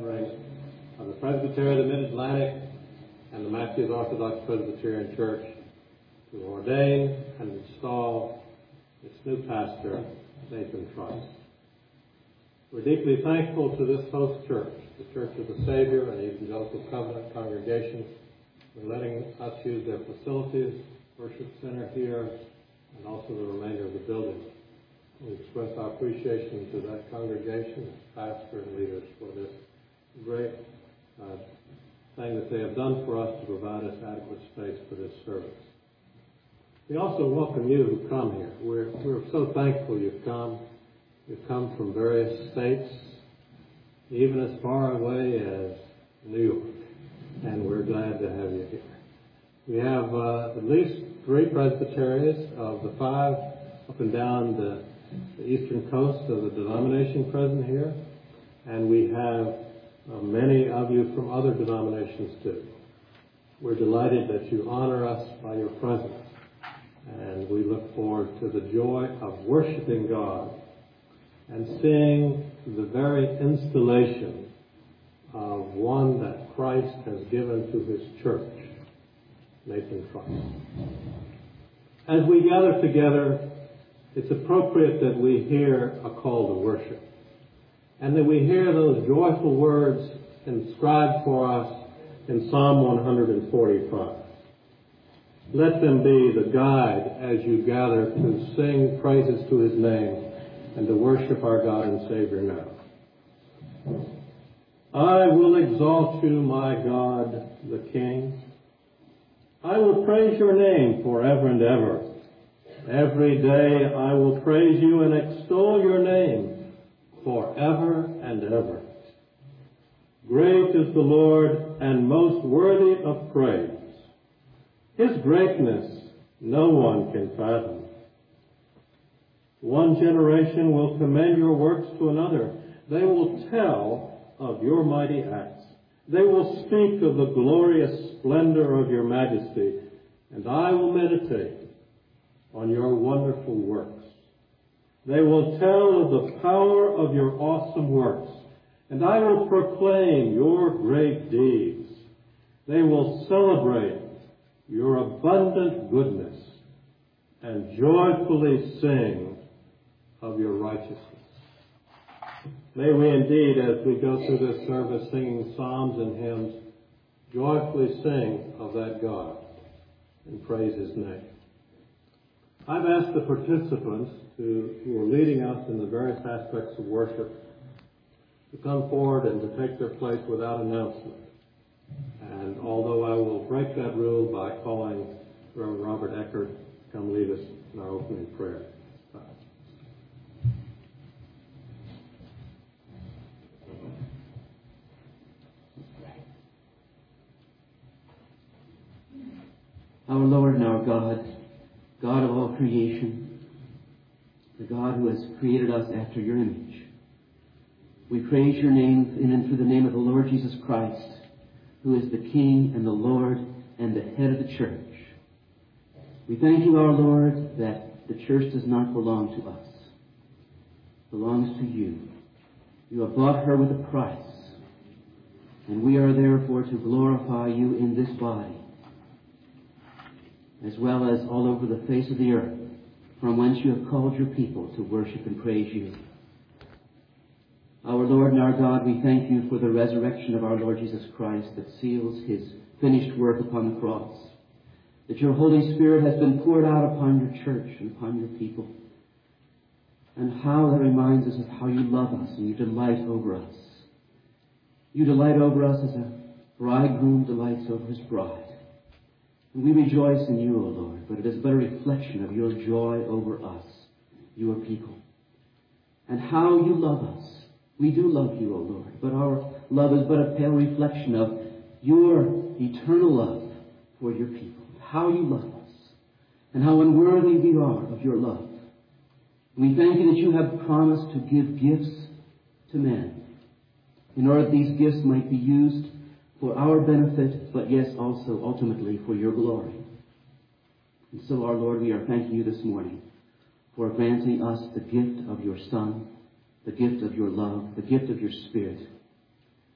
gathering of the Presbytery of the Mid-Atlantic and the Matthews Orthodox Presbyterian Church to ordain and install its new pastor, Nathan Trice. We're deeply thankful to this host church, the Church of the Savior and Evangelical Covenant congregation, for letting us use their facilities, worship center here, and also the remainder of the building. We express our appreciation to that congregation, pastor and leaders, for this great thing that they have done for us to provide us adequate space for this service. We also welcome you who come here. We're so thankful you've come. You've come from various states, even as far away as New York, and we're glad to have you here. We have at least 3 presbyteries of the 5 up and down the eastern coast of the denomination present here, and we have many of you from other denominations too. We're delighted that you honor us by your presence, and we look forward to the joy of worshiping God and seeing the very installation of one that Christ has given to his church, Nathan Trice. As we gather together, it's appropriate that we hear a call to worship, and that we hear those joyful words inscribed for us in Psalm 145. Let them be the guide as you gather to sing praises to his name and to worship our God and Savior now. I will exalt you, my God, the King. I will praise your name forever and ever. Every day I will praise you and extol your name forever and ever. Great is the Lord and most worthy of praise. His greatness no one can fathom. One generation will commend your works to another. They will tell of your mighty acts. They will speak of the glorious splendor of your majesty, and I will meditate on your wonderful works. They will tell of the power of your awesome works, and I will proclaim your great deeds. They will celebrate your abundant goodness and joyfully sing of your righteousness. May we indeed, as we go through this service singing psalms and hymns, joyfully sing of that God and praise his name. I've asked the participants who are leading us in the various aspects of worship to come forward and to take their place without announcement. And although I will break that rule by calling Reverend Robert Eckert to come lead us in our opening prayer. Our Lord and our God, God of all creation, the God who has created us after your image, we praise your name in and through the name of the Lord Jesus Christ, who is the King and the Lord and the head of the church. We thank you, our Lord, that the church does not belong to us. It belongs to you. You have bought her with a price, and we are therefore to glorify you in this body, as well as all over the face of the earth, from whence you have called your people to worship and praise you. Our Lord and our God, we thank you for the resurrection of our Lord Jesus Christ that seals his finished work upon the cross, that your Holy Spirit has been poured out upon your church and upon your people, and how that reminds us of how you love us and you delight over us. You delight over us as a bridegroom delights over his bride. And we rejoice in you, O Lord, but it is but a reflection of your joy over us, your people. And how you love us. We do love you, O Lord, but our love is but a pale reflection of your eternal love for your people. How you love us, and how unworthy we are of your love. We thank you that you have promised to give gifts to men, in order that these gifts might be used for our benefit, but yes, also ultimately for your glory. And so, our Lord, we are thanking you this morning for granting us the gift of your Son, the gift of your love, the gift of your Spirit.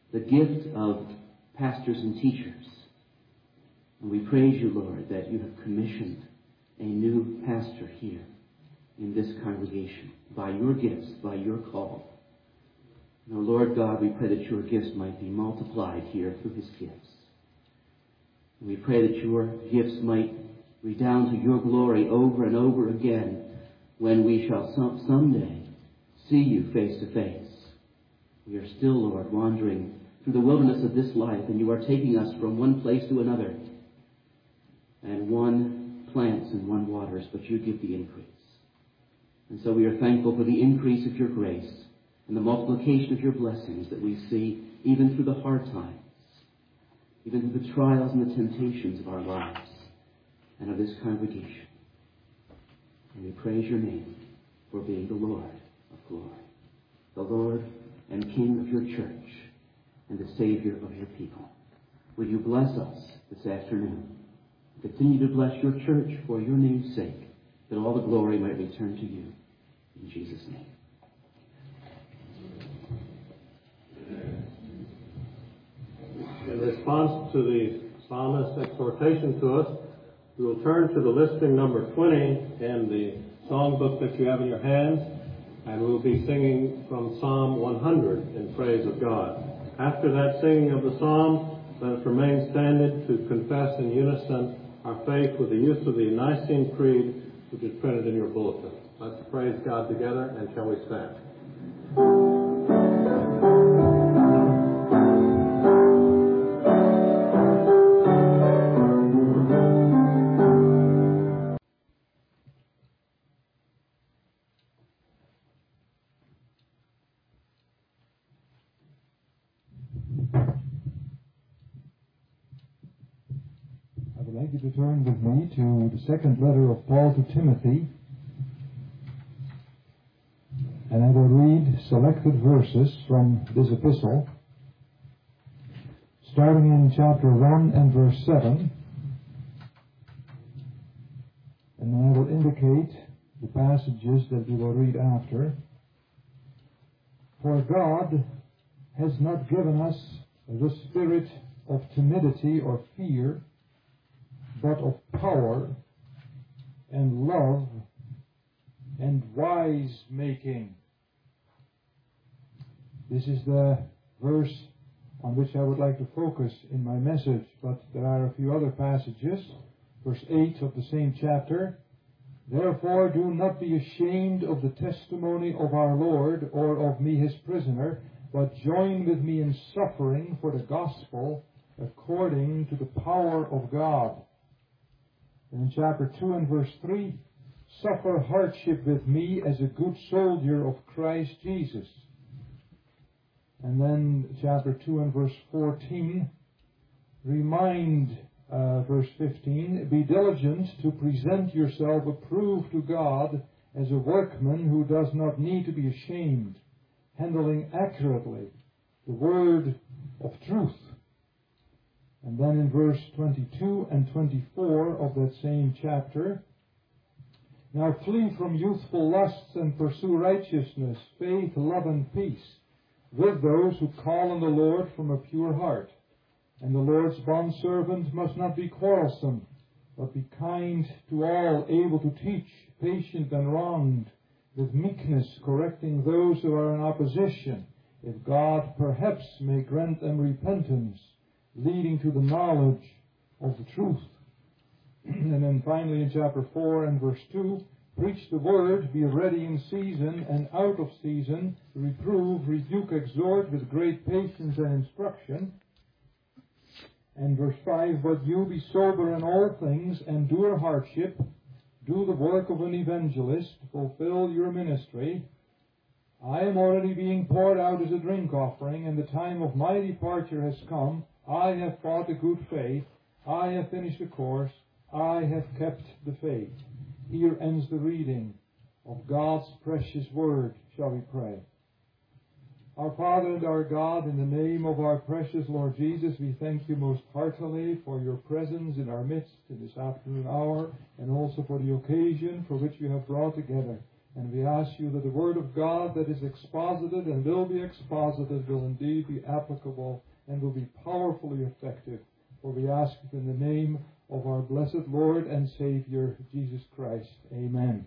the gift of pastors and teachers. And we praise you, Lord, that you have commissioned a new pastor here in this congregation by your gifts, by your call. And, O Lord God, we pray that your gifts might be multiplied here through his gifts. And we pray that your gifts might redound to your glory over and over again when we shall someday see you face to face. We are still, Lord, wandering through the wilderness of this life, and you are taking us from one place to another. And one plants and one waters, but you give the increase. And so we are thankful for the increase of your grace and the multiplication of your blessings that we see even through the hard times, even through the trials and the temptations of our lives and of this congregation. And we praise your name for being the Lord of glory, the Lord and King of your church, and the Savior of your people. Will you bless us this afternoon? Continue to bless your church for your name's sake, that all the glory might return to you. In Jesus' name. In response to the psalmist's exhortation to us, we will turn to the listing number 20 in the songbook that you have in your hands, and we will be singing from Psalm 100 in praise of God. After that singing of the psalm, let us remain standing to confess in unison our faith with the use of the Nicene Creed, which is printed in your bulletin. Let's praise God together, and shall we stand? I would like you to turn with me to the second letter of Paul to Timothy, and I will read selected verses from this epistle, starting in chapter 1 and verse 7, and then I will indicate the passages that we will read after. For God has not given us the spirit of timidity or fear, but of power and love and wise making. This is the verse on which I would like to focus in my message, but there are a few other passages. Verse 8 of the same chapter. Therefore do not be ashamed of the testimony of our Lord, or of me his prisoner, but join with me in suffering for the gospel according to the power of God. And in chapter 2 and verse 3, suffer hardship with me as a good soldier of Christ Jesus. And then chapter 2 and verse 14, verse 15, be diligent to present yourself approved to God as a workman who does not need to be ashamed, handling accurately the word of truth. And then in verse 22 and 24 of that same chapter, now flee from youthful lusts and pursue righteousness, faith, love, and peace, with those who call on the Lord from a pure heart. And the Lord's bondservant must not be quarrelsome, but be kind to all, able to teach, patient and wronged, with meekness correcting those who are in opposition, if God perhaps may grant them repentance, leading to the knowledge of the truth. And then finally in chapter 4 and verse 2, preach the word, be ready in season and out of season, reprove, rebuke, exhort with great patience and instruction. And verse 5, but you be sober in all things, endure hardship, do the work of an evangelist, fulfill your ministry. I am already being poured out as a drink offering, and the time of my departure has come. I have fought a good faith. I have finished the course. I have kept the faith. Here ends the reading of God's precious word. Shall we pray? Our Father and our God, in the name of our precious Lord Jesus, we thank you most heartily for your presence in our midst in this afternoon hour, and also for the occasion for which you have brought together And we ask you that the Word of God that is exposited and will be exposited will indeed be applicable and will be powerfully effective. For we ask it in the name of our blessed Lord and Savior, Jesus Christ. Amen.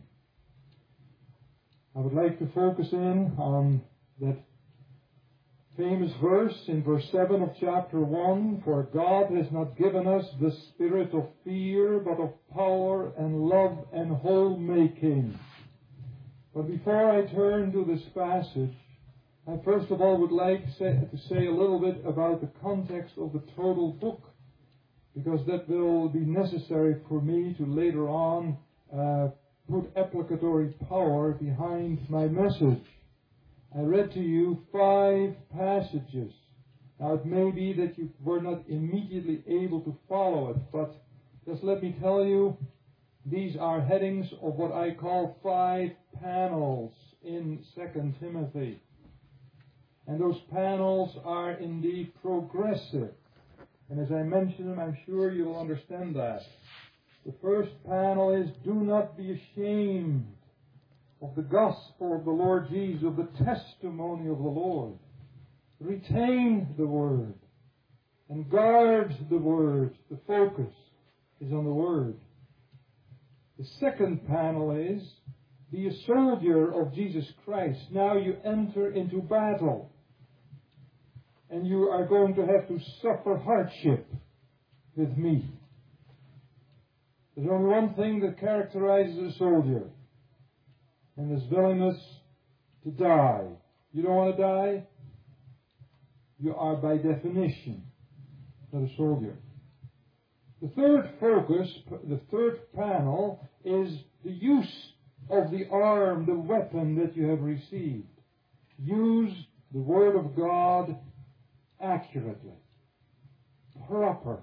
I would like to focus in on that famous verse in verse 7 of chapter 1, For God has not given us the spirit of fear, but of power and love and whole-making. But before I turn to this passage, I first of all would like to say a little bit about the context of the total book, because that will be necessary for me to later on put applicatory power behind my message. I read to you 5 passages. Now it may be that you were not immediately able to follow it, but just let me tell you, these are headings of what I call 5 panels in 2 Timothy. And those panels are indeed progressive. And as I mention them, I'm sure you'll understand that. The first panel is, do not be ashamed of the gospel of the Lord Jesus, of the testimony of the Lord. Retain the Word and guard the Word. The focus is on the Word. The second panel is, be a soldier of Jesus Christ. Now you enter into battle. And you are going to have to suffer hardship with me. There's only one thing that characterizes a soldier, and his willingness to die. You don't want to die? You are by definition not a soldier. The third focus, the third panel, is the use of the arm, the weapon that you have received. Use the Word of God accurately, properly.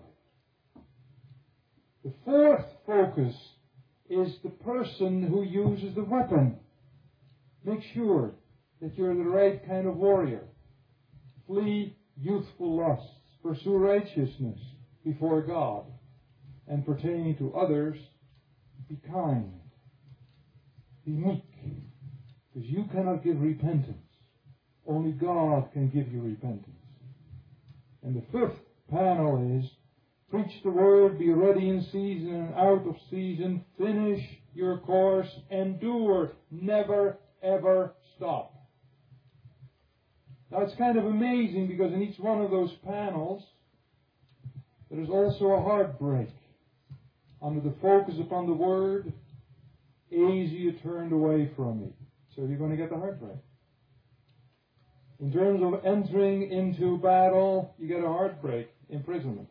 The fourth focus is the person who uses the weapon. Make sure that you're the right kind of warrior. Flee youthful lusts. Pursue righteousness before God. And pertaining to others, be kind. Be meek. Because you cannot give repentance. Only God can give you repentance. And the fifth panel is, preach the Word, be ready in season and out of season, finish your course, endure, never ever stop. Now it's kind of amazing because in each one of those panels there is also a heartbreak. Under the focus upon the Word, easy you turned away from me. So you're going to get the heartbreak. In terms of entering into battle, you get a heartbreak, imprisonment.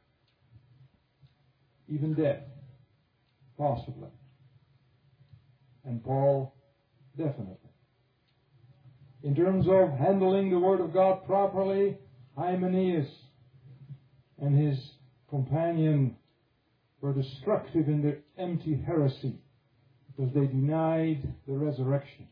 Even death, possibly. And Paul, definitely. In terms of handling the Word of God properly, Hymenaeus and his companion were destructive in their empty heresy because they denied the resurrection.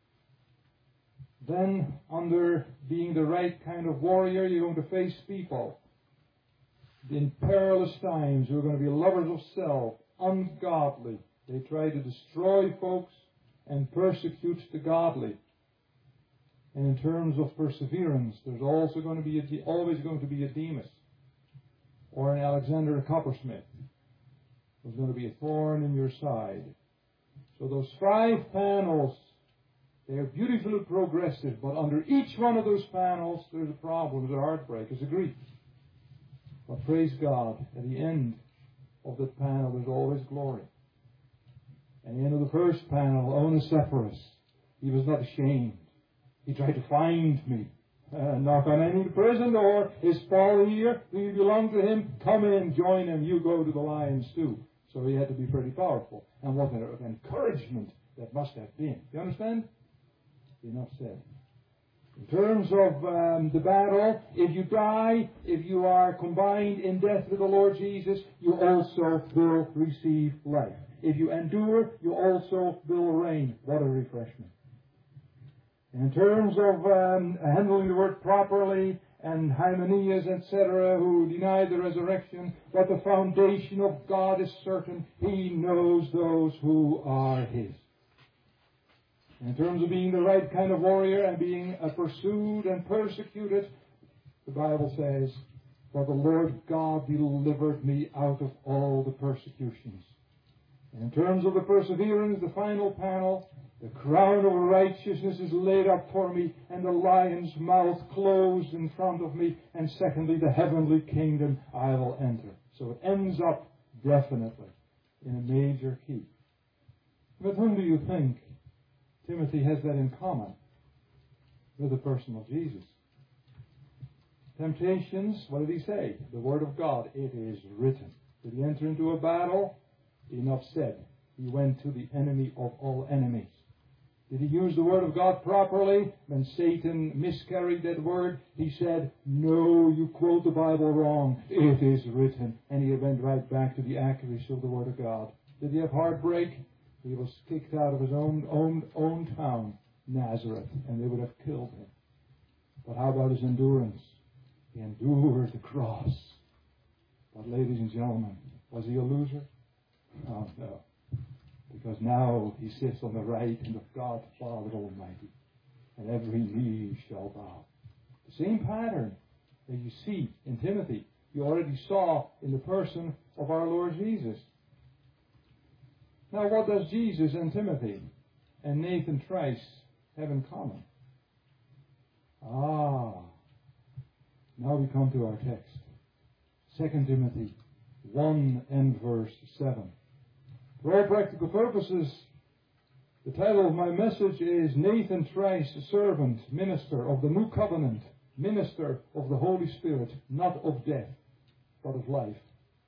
Then, under being the right kind of warrior, you're going to face people in perilous times who are going to be lovers of self, ungodly. They try to destroy folks and persecute the godly. And in terms of perseverance, there's also going to be always going to be a Demas or an Alexander Coppersmith. There's going to be a thorn in your side. So those 5 panels, they are beautifully progressive, but under each one of those panels, there's a problem, there's a heartbreak, there's a grief. But praise God, at the end of that panel, there's always glory. At the end of the first panel, Onesiphorus, he was not ashamed. He tried to find me. Knock on any prison door. Is Paul here? Do you belong to him? Come in, join him. You go to the lions too. So he had to be pretty powerful. And what an encouragement that must have been. You understand? Enough said. In terms of the battle, if you die, if you are combined in death with the Lord Jesus, you also will receive life. If you endure, you also will reign. What a refreshment. In terms of handling the Word properly, and Hymenaeus, etc., who denied the resurrection, but the foundation of God is certain. He knows those who are His. In terms of being the right kind of warrior and being pursued and persecuted, the Bible says, "For the Lord God delivered me out of all the persecutions." And in terms of the perseverance, the final panel, "The crown of righteousness is laid up for me, and the lion's mouth closed in front of me, and secondly, the heavenly kingdom I will enter." So it ends up definitely in a major key. With whom do you think Timothy has that in common? With the person of Jesus. Temptations, what did he say? The Word of God, it is written. Did he enter into a battle? Enough said. He went to the enemy of all enemies. Did he use the Word of God properly? When Satan miscarried that Word, he said, "No, you quote the Bible wrong. It is written." And he went right back to the accuracy of the Word of God. Did he have heartbreak? He was kicked out of his own town, Nazareth, and they would have killed him. But how about his endurance? He endured the cross. But ladies and gentlemen, was he a loser? Oh, no. Because now he sits on the right hand of God, Father Almighty, and every knee shall bow. The same pattern that you see in Timothy, you already saw in the person of our Lord Jesus. Now, what does Jesus and Timothy and Nathan Trice have in common? Now we come to our text. 2 Timothy 1 and verse 7. For all practical purposes, the title of my message is Nathan Trice, servant, minister of the new covenant, minister of the Holy Spirit, not of death, but of life,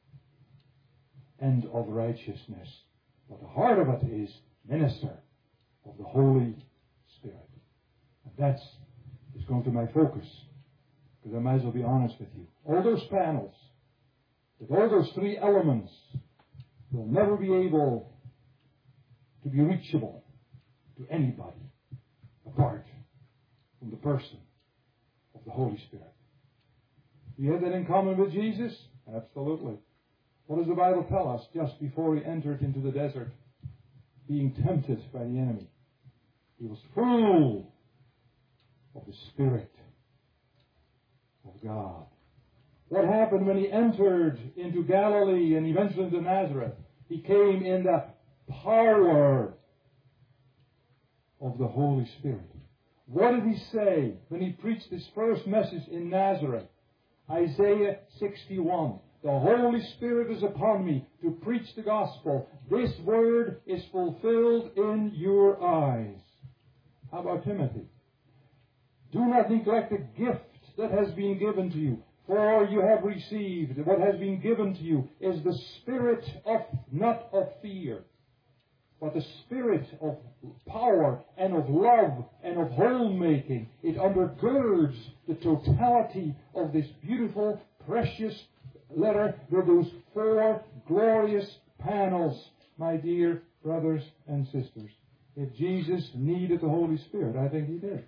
and of righteousness. But the heart of it is minister of the Holy Spirit. And that's going to be my focus, because I might as well be honest with you. All those panels, with all those three elements, will never be able to be reachable to anybody apart from the person of the Holy Spirit. Do you have that in common with Jesus? Absolutely. What does the Bible tell us just before he entered into the desert, being tempted by the enemy? He was full of the Spirit of God. What happened when he entered into Galilee and eventually into Nazareth? He came in the power of the Holy Spirit. What did he say when he preached his first message in Nazareth? Isaiah 61. The Holy Spirit is upon me to preach the gospel. This word is fulfilled in your eyes. How about Timothy? Do not neglect the gift that has been given to you. For you have received, what has been given to you is the spirit of, not of fear, but the spirit of power and of love and of homemaking. It undergirds the totality of this beautiful, precious letter with those four glorious panels, my dear brothers and sisters. If Jesus needed the Holy Spirit, I think he did.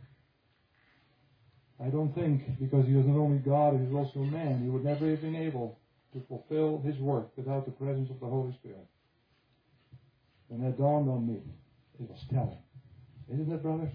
I don't think, because he was not only God, he was also man, he would never have been able to fulfill his work without the presence of the Holy Spirit. When that dawned on me, it was telling. Isn't it, brothers?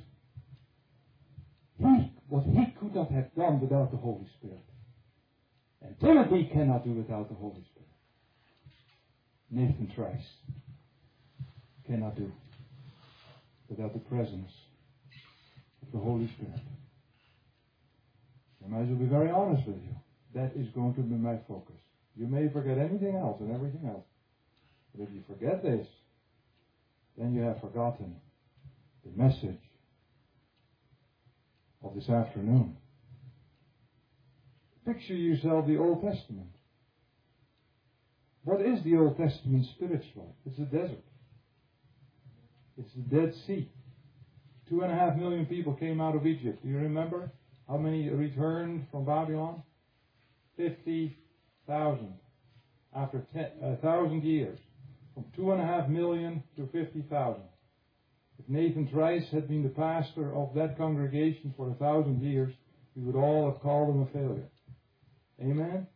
What he could not have done without the Holy Spirit. And Timothy cannot do without the Holy Spirit. Nathan Trice cannot do without the presence of the Holy Spirit. I might as well be very honest with you. That is going to be my focus. You may forget anything else and everything else. But if you forget this, then you have forgotten the message of this afternoon. Picture yourself the Old Testament. What is the Old Testament spiritually? It's a desert. It's the Dead Sea. 2.5 million people came out of Egypt. Do you remember? How many returned from Babylon? 50,000. After 1,000 years. From 2.5 million to 50,000. If Nathan Trice had been the pastor of that congregation for 1,000 years, we would all have called him a failure. Amen?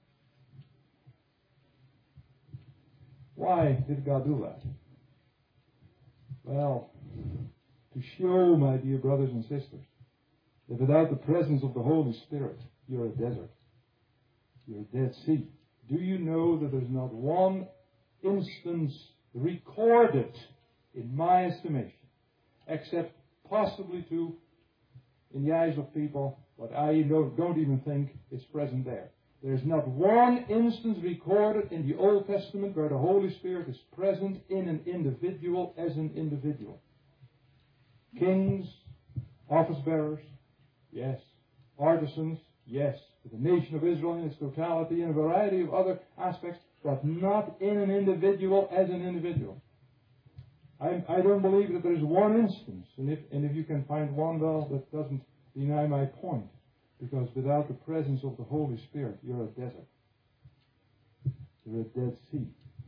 Why did God do that? Well, to show, my dear brothers and sisters, that without the presence of the Holy Spirit, you're a desert. You're a Dead Sea. Do you know that there's not one instance recorded in my estimation, except possibly two in the eyes of people, but I don't even think is present there. There's not one instance recorded in the Old Testament where the Holy Spirit is present in an individual as an individual. Kings, office bearers, yes. Artisans, yes. The nation of Israel in its totality and a variety of other aspects, but not in an individual as an individual. I don't believe that there's one instance, and if you can find one, well, that doesn't deny my point, because without the presence of the Holy Spirit, you're a desert. You're a Dead Sea.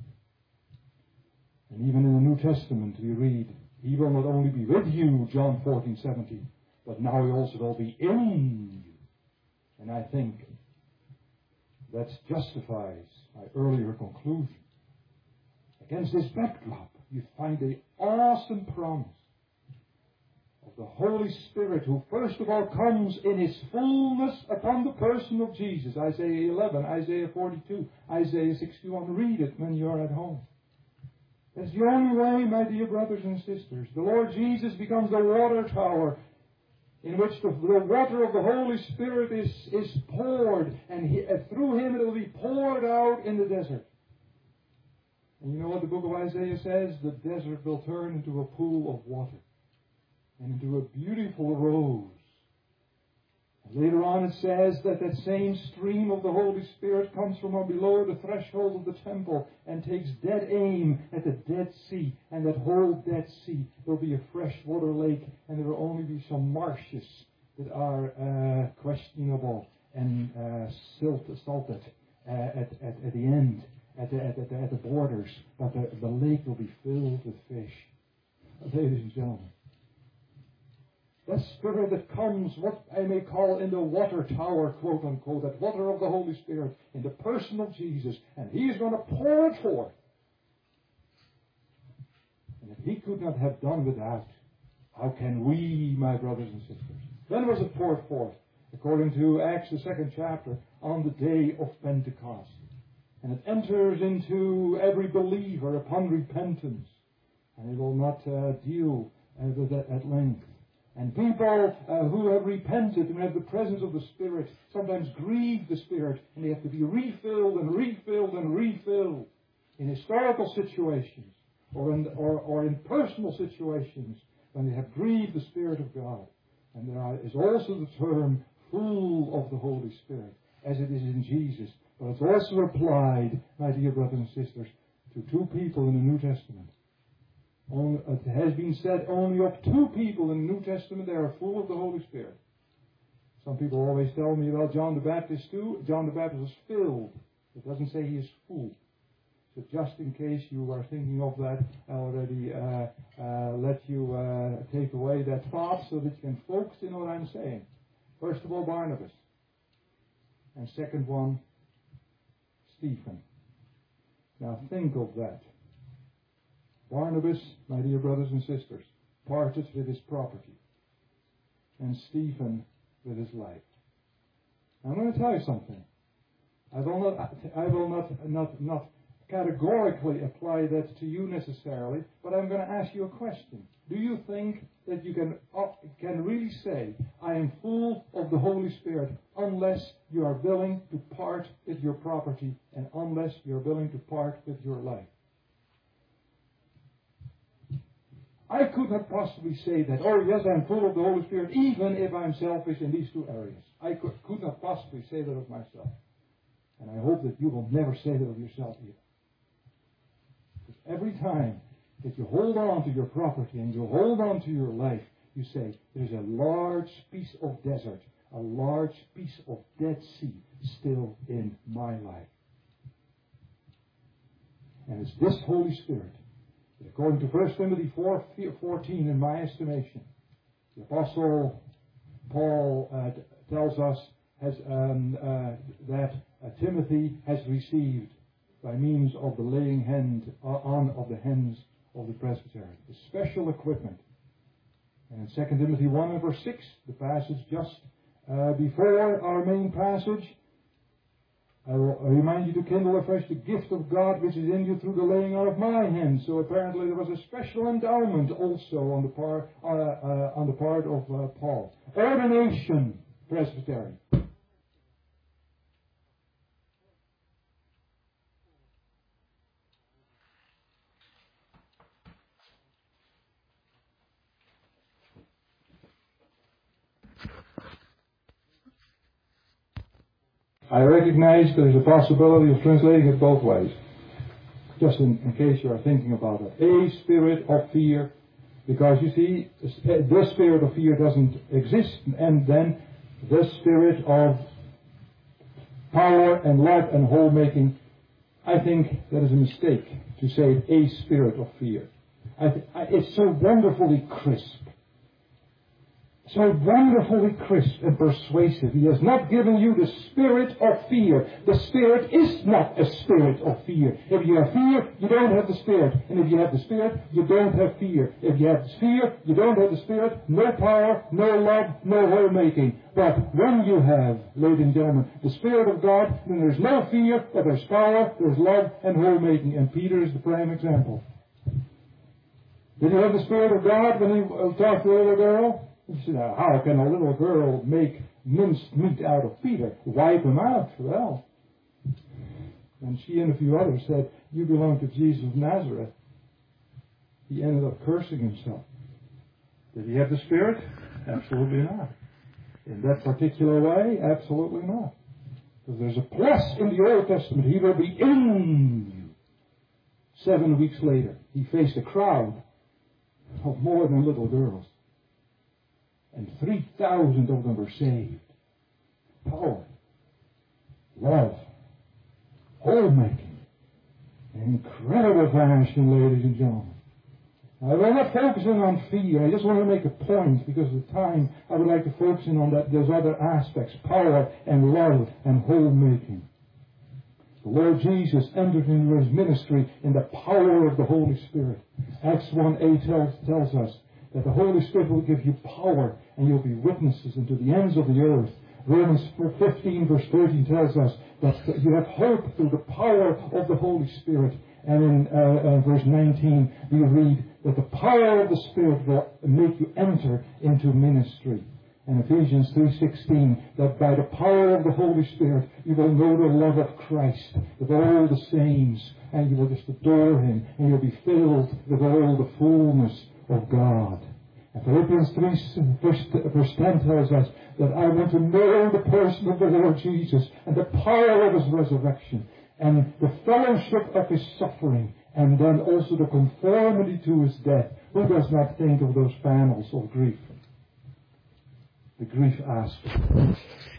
And even in the New Testament we read, He will not only be with you, John 14:17, but now He also will be in you. And I think that justifies my earlier conclusion. Against this backdrop, you find the awesome promise of the Holy Spirit, who first of all comes in His fullness upon the person of Jesus. Isaiah 11, Isaiah 42, Isaiah 61. Read it when you are at home. That's the only way, my dear brothers and sisters. The Lord Jesus becomes the water tower in which the water of the Holy Spirit is poured, and through Him it will be poured out in the desert. And you know what the book of Isaiah says? The desert will turn into a pool of water and into a beautiful rose. And later on it says that that same stream of the Holy Spirit comes from below the threshold of the temple and takes dead aim at the Dead Sea. And that whole Dead Sea will be a freshwater lake, and there will only be some marshes that are questionable and salted at the end. At the borders, but the lake will be filled with fish. Ladies and gentlemen, that Spirit that comes, what I may call in the water tower, quote unquote, that water of the Holy Spirit in the person of Jesus, and He is going to pour it forth. And if He could not have done without, how can we, my brothers and sisters? When was it poured forth? According to Acts, the 2nd chapter, on the day of Pentecost. And it enters into every believer upon repentance. And it will not deal with it at length. And people who have repented and have the presence of the Spirit sometimes grieve the Spirit, and they have to be refilled and refilled and refilled in historical situations or in personal situations when they have grieved the Spirit of God. And there is also the term full of the Holy Spirit, as it is in Jesus. But it's also applied, my dear brothers and sisters, to two people in the New Testament. It has been said only of two people in the New Testament they are full of the Holy Spirit. Some people always tell me about John the Baptist too. John the Baptist was filled. It doesn't say he is full. So just in case you are thinking of that, I already let you take away that thought so that you can focus in what I'm saying. First of all, Barnabas. And second one, Stephen. Now think of that. Barnabas, my dear brothers and sisters, parted with his property, and Stephen with his life. I'm going to tell you something. I will not categorically apply that to you necessarily, but I'm going to ask you a question. Do you think that you can really say, I am full of the Holy Spirit, unless you are willing to part with your property and unless you're willing to part with your life? I could not possibly say that, oh yes, I'm full of the Holy Spirit, even if I'm selfish in these two areas. I could not possibly say that of myself. And I hope that you will never say that of yourself either. Because every time that you hold on to your property and you hold on to your life, you say, there's a large piece of desert, a large piece of Dead Sea still in my life. And it's this Holy Spirit, according to 1 Timothy 4:14, in my estimation, the Apostle Paul tells us that Timothy has received by means of the laying on of the hands of the presbytery, the special equipment And in 2 Timothy 1 and verse 6, the passage just before our main passage, I will remind you to kindle afresh the gift of God which is in you through the laying on of my hands. So apparently there was a special endowment also on the part of Paul. Ordination, presbytery. I recognize there's a possibility of translating it both ways. Just in case you are thinking about it. A spirit of fear, because you see, the spirit of fear doesn't exist, and then the spirit of power and love and whole-making, I think that is a mistake to say a spirit of fear. It's so wonderfully crisp. So wonderfully crisp and persuasive. He has not given you the spirit of fear. The Spirit is not a spirit of fear. If you have fear, you don't have the Spirit. And if you have the Spirit, you don't have fear. If you have fear, you don't have the Spirit. No power, no love, no whole-making. But when you have, ladies and gentlemen, the Spirit of God, then there's no fear, but there's power, there's love, and whole-making. And Peter is the prime example. Did he have the Spirit of God when he talked to the little girl? You say, now, how can a little girl make minced meat out of Peter? Wipe him out. Well, and she and a few others said, you belong to Jesus of Nazareth. He ended up cursing himself. Did he have the Spirit? Absolutely not. In that particular way, absolutely not. Because there's a plus in the Old Testament. He will be in you. 7 weeks later, he faced a crowd of more than little girls. And 3,000 of them were saved. Power, love, whole-making, incredible fashion, ladies and gentlemen. I will not focus in on fear. I just want to make a point because of the time. I would like to focus in on those other aspects, power and love and whole-making. The Lord Jesus entered into his ministry in the power of the Holy Spirit. Acts 1:8 tells us that the Holy Spirit will give you power and you'll be witnesses unto the ends of the earth. Romans 15 verse 13 tells us that you have hope through the power of the Holy Spirit. And in verse 19 we read that the power of the Spirit will make you enter into ministry. And Ephesians 3:16, that by the power of the Holy Spirit you will know the love of Christ with all the saints, and you will just adore Him, and you'll be filled with all the fullness of God. And Philippians 3 verse 10 tells us that I want to know the person of the Lord Jesus and the power of His resurrection and the fellowship of His suffering, and then also the conformity to His death. Who does not think of those panels of grief? The grief aspect.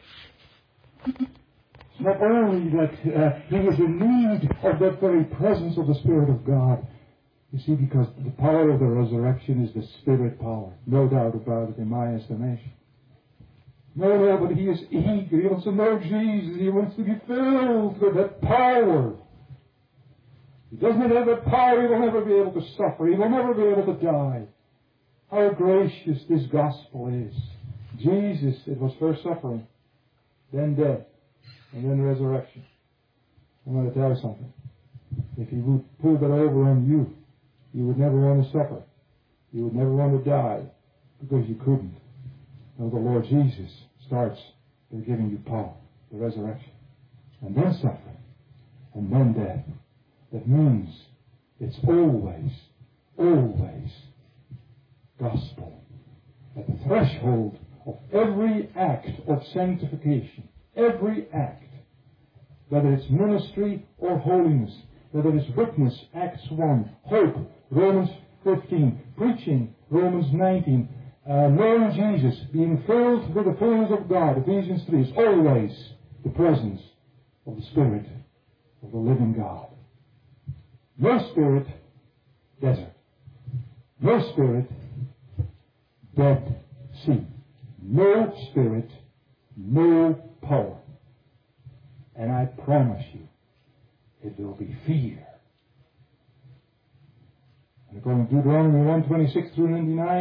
It's not only that he is in need of that very presence of the Spirit of God. You see, because the power of the resurrection is the Spirit power. No doubt about it in my estimation. No, but he is eager. He wants to know Jesus. He wants to be filled with that power. He does not have that power, he will never be able to suffer. He will never be able to die. How gracious this gospel is. Jesus, it was first suffering, then death, and then resurrection. I'm going to tell you something. If he would pull that over on you, you would never want to suffer. You would never want to die, because you couldn't. Now the Lord Jesus starts by giving you power, the resurrection, and then suffering, and then death. That means it's always, always gospel. At the threshold of every act of sanctification, every act, whether it's ministry or holiness, whether it's witness, Acts 1, hope, Romans 15, preaching, Romans 19, knowing Jesus, being filled with the fullness of God, Ephesians 3, is always the presence of the Spirit of the living God. No Spirit, desert. No Spirit, dead sea. No Spirit, no power. And I promise you, it will be fear. And according to Deuteronomy 1:26 through 99,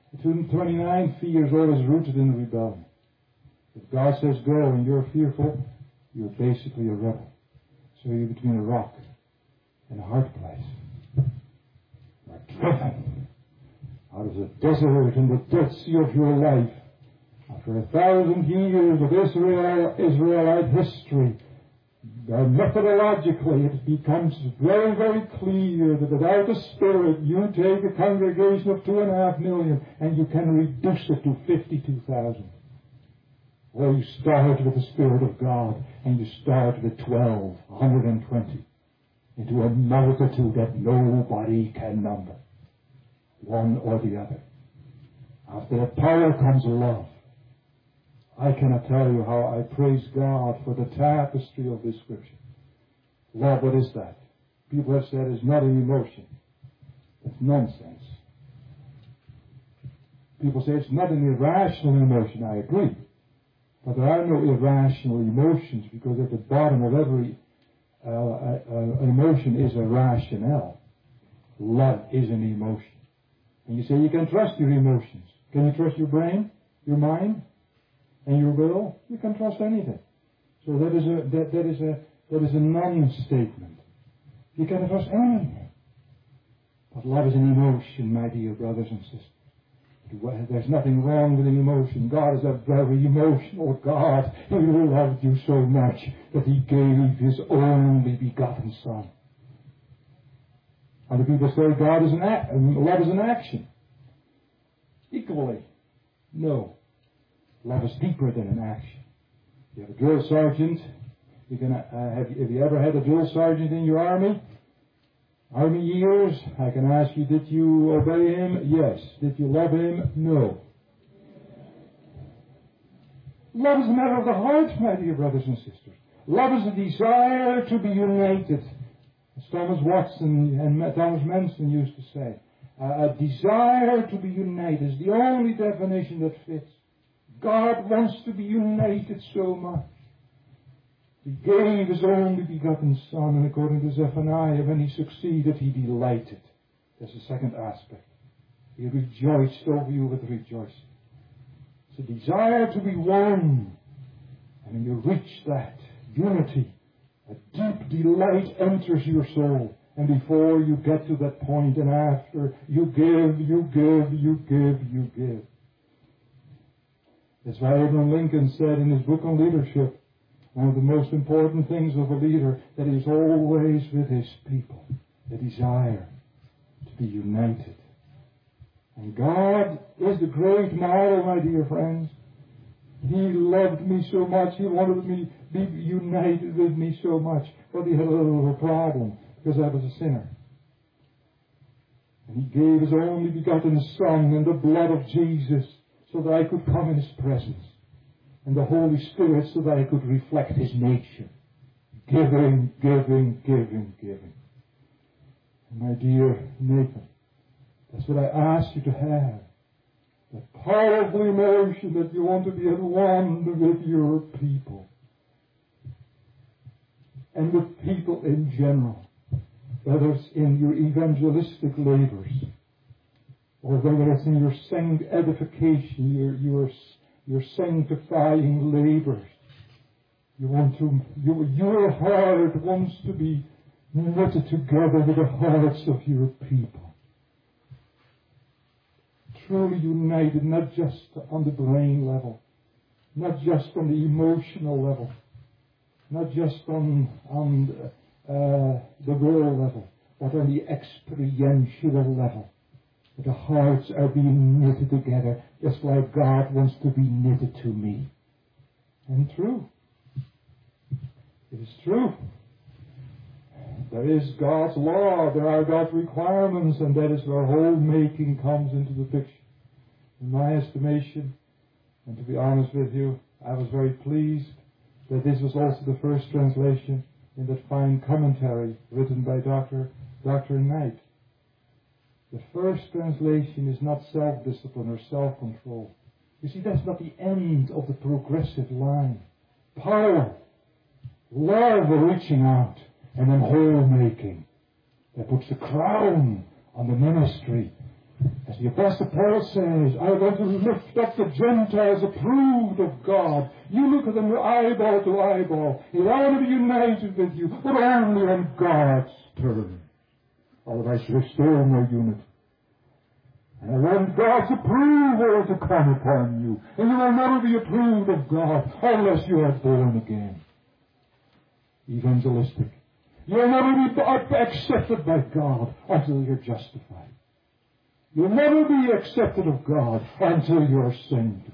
29, fear is always rooted in rebellion. If God says go and you're fearful, you're basically a rebel. So you're between a rock and a hard place. You're driven out of the desert and the Dead Sea of your life. After 1,000 years of Israelite history, methodologically it becomes very, very clear that without the Spirit you take a congregation of 2.5 million and you can reduce it to 52,000. Or you start with the Spirit of God and you start with 12, 120, into a multitude that nobody can number, one or the other. After the power comes love. I cannot tell you how I praise God for the tapestry of this Scripture. Love, what is that? People have said it's not an emotion. It's nonsense. People say it's not an irrational emotion. I agree. But there are no irrational emotions because at the bottom of every emotion is a rationale. Love is an emotion. And you say you can trust your emotions. Can you trust your brain, your mind, and your will? You can trust anything. So that is a non-statement. You can trust anything. But love is an emotion, my dear brothers and sisters. There's nothing wrong with an emotion. God is a very emotional God. He loved you so much that He gave His only begotten Son. Other people say love is an action. Equally, no. Love is deeper than an action. You have a drill sergeant. Have you ever had a drill sergeant in your army? Army years, I can ask you, did you obey him? Yes. Did you love him? No. Love is a matter of the heart, my dear brothers and sisters. Love is a desire to be united. As Thomas Watson and Thomas Manson used to say, a desire to be united is the only definition that fits. God wants to be united so much. He gave His only begotten Son, and according to Zephaniah, when He succeeded, He delighted. That's the second aspect. He rejoiced over you with rejoicing. It's a desire to be one. And when you reach that unity, a deep delight enters your soul. And before you get to that point and after, you give, you give, you give, you give. That's why Abraham Lincoln said in his book on leadership, one of the most important things of a leader, that he is always with his people. The desire to be united. And God is the great model, my dear friends. He loved me so much. He wanted me to be united with me so much. But He had a little problem because I was a sinner. And He gave His only begotten Son and the blood of Jesus so that I could come in His presence. And the Holy Spirit so that I could reflect His nature. Giving, giving, giving, giving. And my dear Nathan, that's what I ask you to have. That powerful emotion that you want to be at one with your people. And with people in general. Whether it's in your evangelistic labors. Or whether it's in your edification, your sanctifying labors. Your heart wants to be knitted together with the hearts of your people. Truly united, not just on the brain level, not just on the emotional level, not just on the will level, but on the experiential level. The hearts are being knitted together, just like God wants to be knitted to me. And true. It is true. There is God's law, there are God's requirements, and that is where homemaking comes into the picture. In my estimation, and to be honest with you, I was very pleased that this was also the first translation in that fine commentary written by Dr. Knight. The first translation is not self-discipline or self-control. You see, that's not the end of the progressive line. Power, love, reaching out, and then homemaking. That puts the crown on the ministry As the Apostle Paul says, I want to lift up the Gentiles approved of God. You look at them eyeball to eyeball. If I want to be united with you, but only on God's terms. Otherwise there is still no unity. And I want God's approval to come upon you. And you will never be approved of God unless you are born again. Evangelistic. You'll never be accepted by God until you're justified. You'll never be accepted of God until you're sanctified.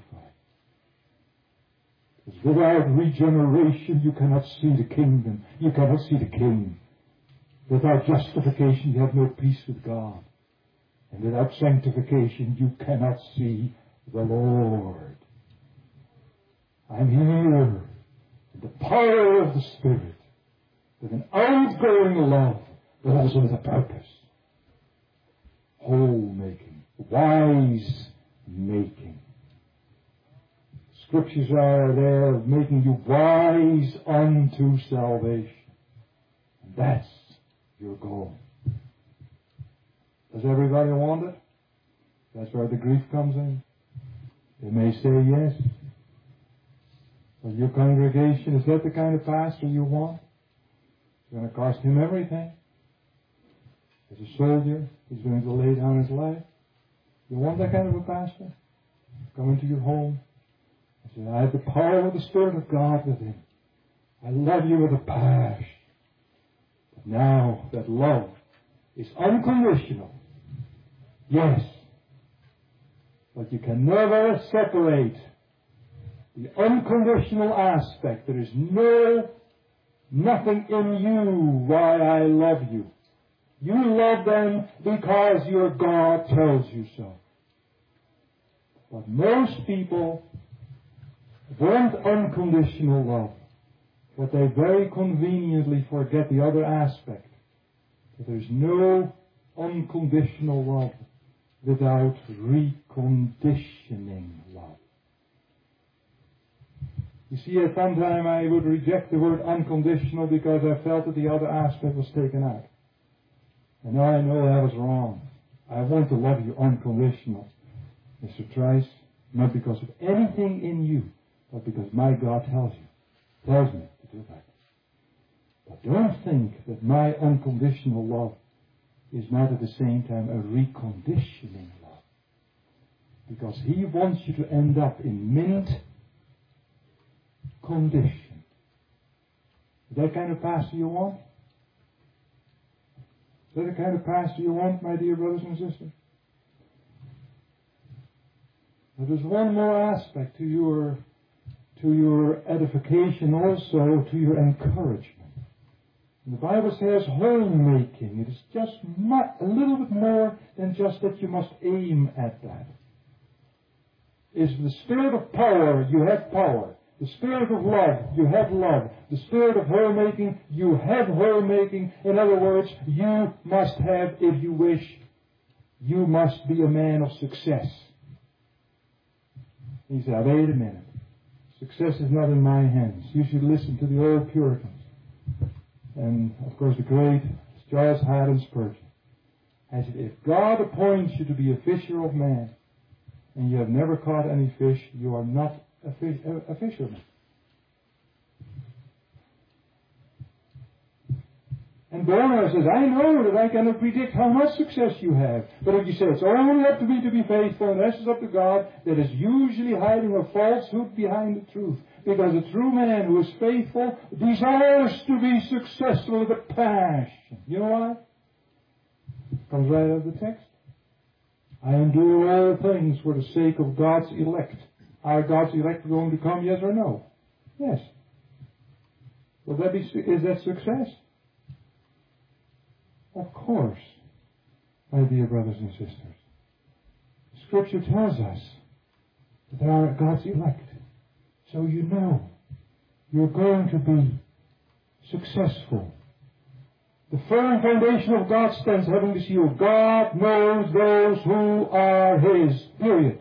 Because without regeneration, you cannot see the kingdom. You cannot see the King. Without justification, you have no peace with God. And without sanctification, you cannot see the Lord. I'm here in the power of the Spirit, with an outgoing love, but also with a purpose. Whole making, wise making. Scriptures are there making you wise unto salvation. And that's your goal. Does everybody want it? That's where the grief comes in. They may say yes. But your congregation, is that the kind of pastor you want? It's going to cost him everything. As a soldier, he's going to lay down his life. You want that kind of a pastor? Come into your home and say, I have the power of the Spirit of God within. I love you with a passion. But now that love is unconditional. Yes. But you can never separate the unconditional aspect. There is nothing in you why I love you. You love them because your God tells you so. But most people want unconditional love, but they very conveniently forget the other aspect. That there's no unconditional love without reconditioning love. You see, at one time I would reject the word unconditional because I felt that the other aspect was taken out. And now I know I was wrong. I want to love you unconditional, Mr. Trice, not because of anything in you, but because my God tells me to do that. But don't think that my unconditional love is not at the same time a reconditioning love. Because He wants you to end up in mint condition. Is that kind of pastor you want? Is that the kind of pastor you want, my dear brothers and sisters? Now, there's one more aspect to your edification, also to your encouragement. And the Bible says homemaking. It is just a little bit more than just that you must aim at that. Is the spirit of power, you have power. The spirit of love, you have love. The spirit of homemaking, you have homemaking. In other words, you must have, if you wish, you must be a man of success. He said, wait a minute. Success is not in my hands. You should listen to the old Puritans. And, of course, the great Charles Haddon Spurgeon. I said, if God appoints you to be a fisher of men, and you have never caught any fish, you are not a fisherman. And Bonar says, I know that I cannot predict how much success you have. But if you say it's only up to me to be faithful and the rest is up to God, that is usually hiding a falsehood behind the truth. Because a true man who is faithful desires to be successful with a passion. You know why? It comes right out of the text. I endure all things for the sake of God's elect. Are God's elect going to come, yes or no? Yes. Will that is that success? Of course, my dear brothers and sisters. Scripture tells us that there are God's elect. So you know you're going to be successful. The firm foundation of God stands having this seal. God knows those who are His. Period.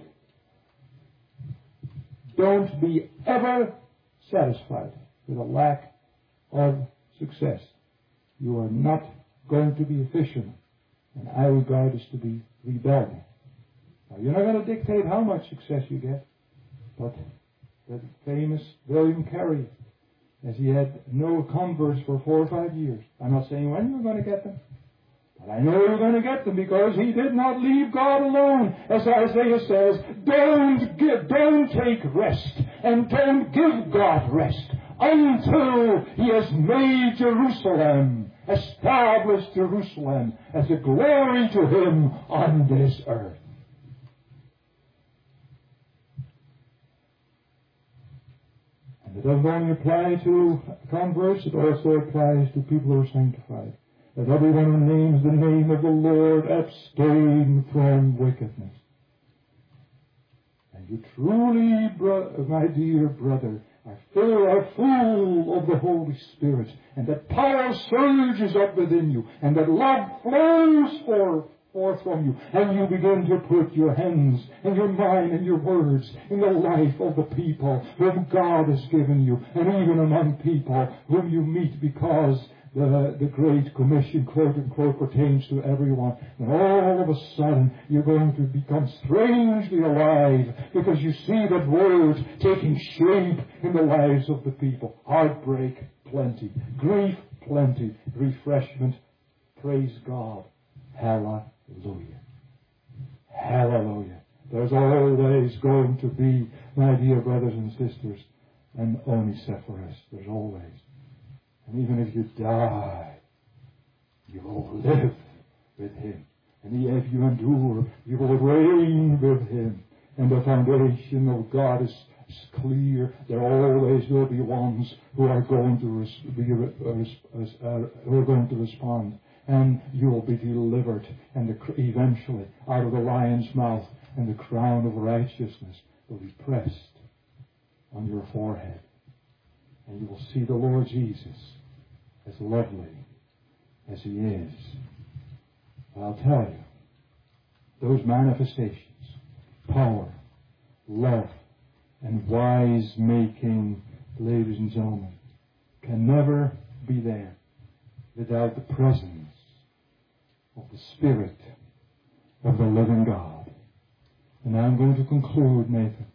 Don't be ever satisfied with a lack of success. You are not going to be a fisherman. And I regard this to be rebellion. Now, you're not going to dictate how much success you get, but the famous William Carey, as he had no converts for 4 or 5 years. I'm not saying when you're going to get them, but I know you're going to get them because he did not leave God alone. As Isaiah says, don't take rest and don't give God rest until he has made Jerusalem, established Jerusalem as a glory to him on this earth. And it doesn't only apply to converts, it also applies to people who are sanctified. Let everyone who names the name of the Lord abstain from wickedness. And you truly, my dear brother, are full of the Holy Spirit, and that power surges up within you, and that love flows forth from you, and you begin to put your hands and your mind and your words in the life of the people whom God has given you, and even among people whom you meet, because the Great Commission, quote unquote, pertains to everyone. And all of a sudden, you're going to become strangely alive because you see that word taking shape in the lives of the people. Heartbreak, plenty. Grief, plenty. Refreshment, praise God. Hallelujah. Hallelujah. There's always going to be, my dear brothers and sisters, an Onesiphorus. There's always. And even if you die, you will live with him. And if you endure, you will reign with him. And the foundation of God is clear. There always will be ones who are going to respond. And you will be delivered, and eventually, out of the lion's mouth, and the crown of righteousness will be pressed on your forehead. And you will see the Lord Jesus as lovely as he is. I'll tell you, those manifestations, power, love, and wise-making, ladies and gentlemen, can never be there without the presence of the Spirit of the living God. And I'm going to conclude, Nathan.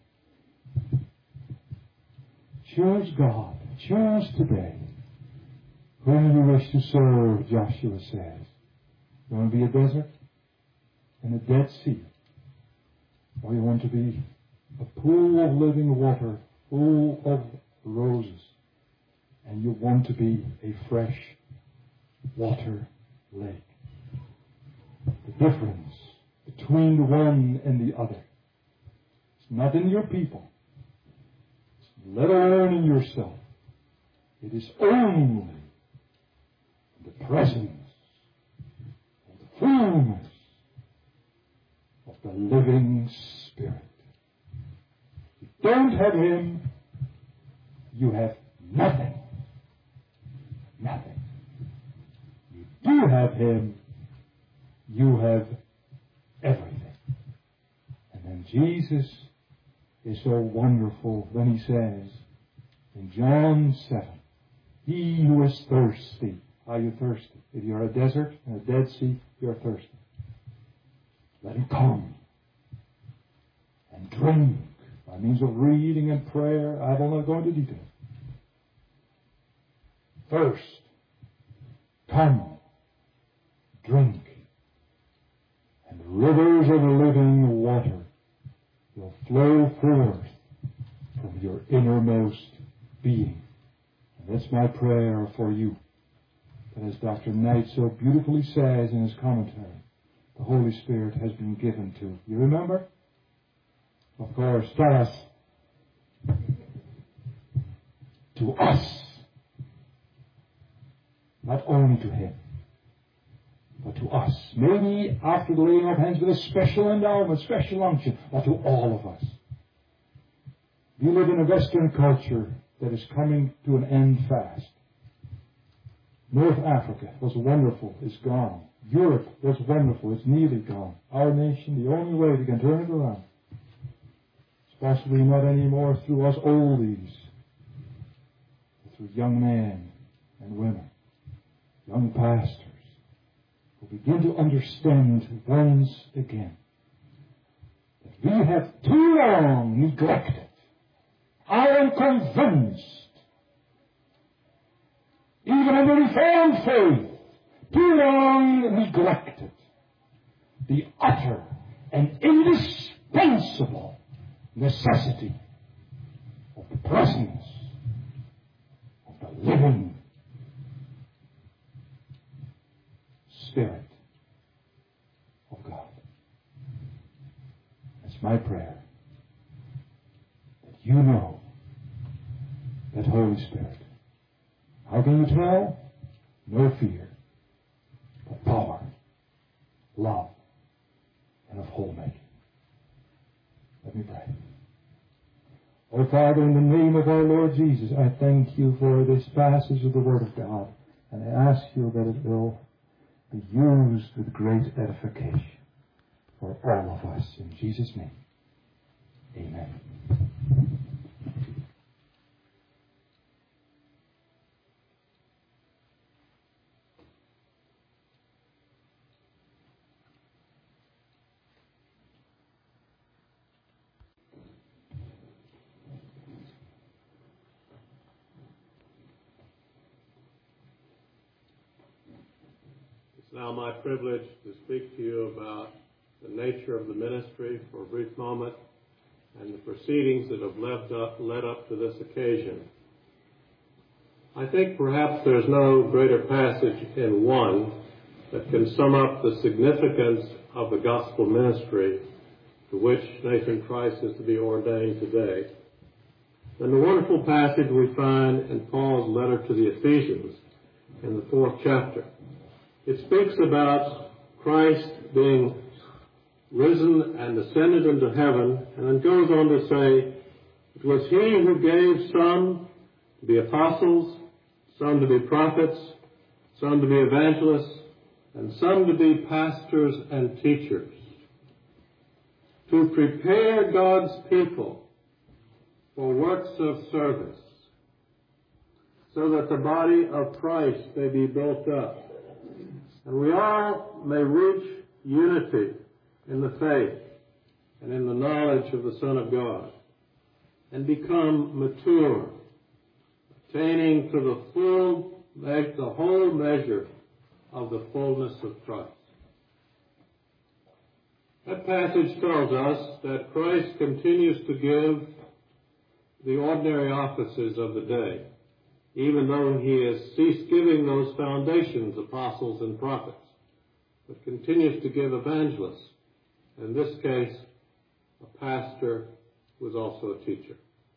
Choose God. Choose today whom you wish to serve, Joshua says. You want to be a desert and a Dead Sea? Or you want to be a pool of living water full of roses? And you want to be a fresh water lake? The difference between the one and the other is not in your people, let alone in yourself. It is only the presence of the fullness of the living Spirit. If you don't have him, you have nothing. Nothing. You do have him, you have everything. And then Jesus is so wonderful when he says in John 7, he who is thirsty. Are you thirsty? If you're a desert and a Dead Sea, you're thirsty. Let him come and drink by means of reading and prayer. I will not go into detail. First, come, drink, and rivers of living water will flow forth from your innermost being. And that's my prayer for you. That as Dr. Knight so beautifully says in his commentary, the Holy Spirit has been given to. You remember? Of course, tell us. To us. Not only to him, but to us. Maybe after the laying of hands with a special endowment, special unction, but to all of us. We live in a Western culture that is coming to an end fast. North Africa was wonderful, it's gone. Europe was wonderful, it's nearly gone. Our nation, the only way we can turn it around, is possibly not anymore through us oldies, but through young men and women, young pastors, who begin to understand once again we have too long neglected. I am convinced, even in the Reformed faith, too long neglected the utter and indispensable necessity of the presence of the living Spirit of God. It's my prayer that you know that Holy Spirit. How can you tell? No fear, but power, love, and of whole making. Let me pray. Oh, Father, in the name of our Lord Jesus, I thank you for this passage of the Word of God, and I ask you that it will be used with great edification for all of us. In Jesus' name, amen. It's now my privilege to speak to you about the nature of the ministry for a brief moment and the proceedings that have led up to this occasion. I think perhaps there's no greater passage in one that can sum up the significance of the gospel ministry to which Nathan Price is to be ordained today than the wonderful passage we find in Paul's letter to the Ephesians in the 4th chapter. It speaks about Christ being risen and ascended into heaven, and then goes on to say, it was he who gave some to be apostles, some to be prophets, some to be evangelists, and some to be pastors and teachers, to prepare God's people for works of service, so that the body of Christ may be built up, and we all may reach unity in the faith and in the knowledge of the Son of God, and become mature, attaining to the whole measure of the fullness of Christ. That passage tells us that Christ continues to give the ordinary offices of the day, even though he has ceased giving those foundations, apostles and prophets, but continues to give evangelists. In this case, a pastor who is also a teacher.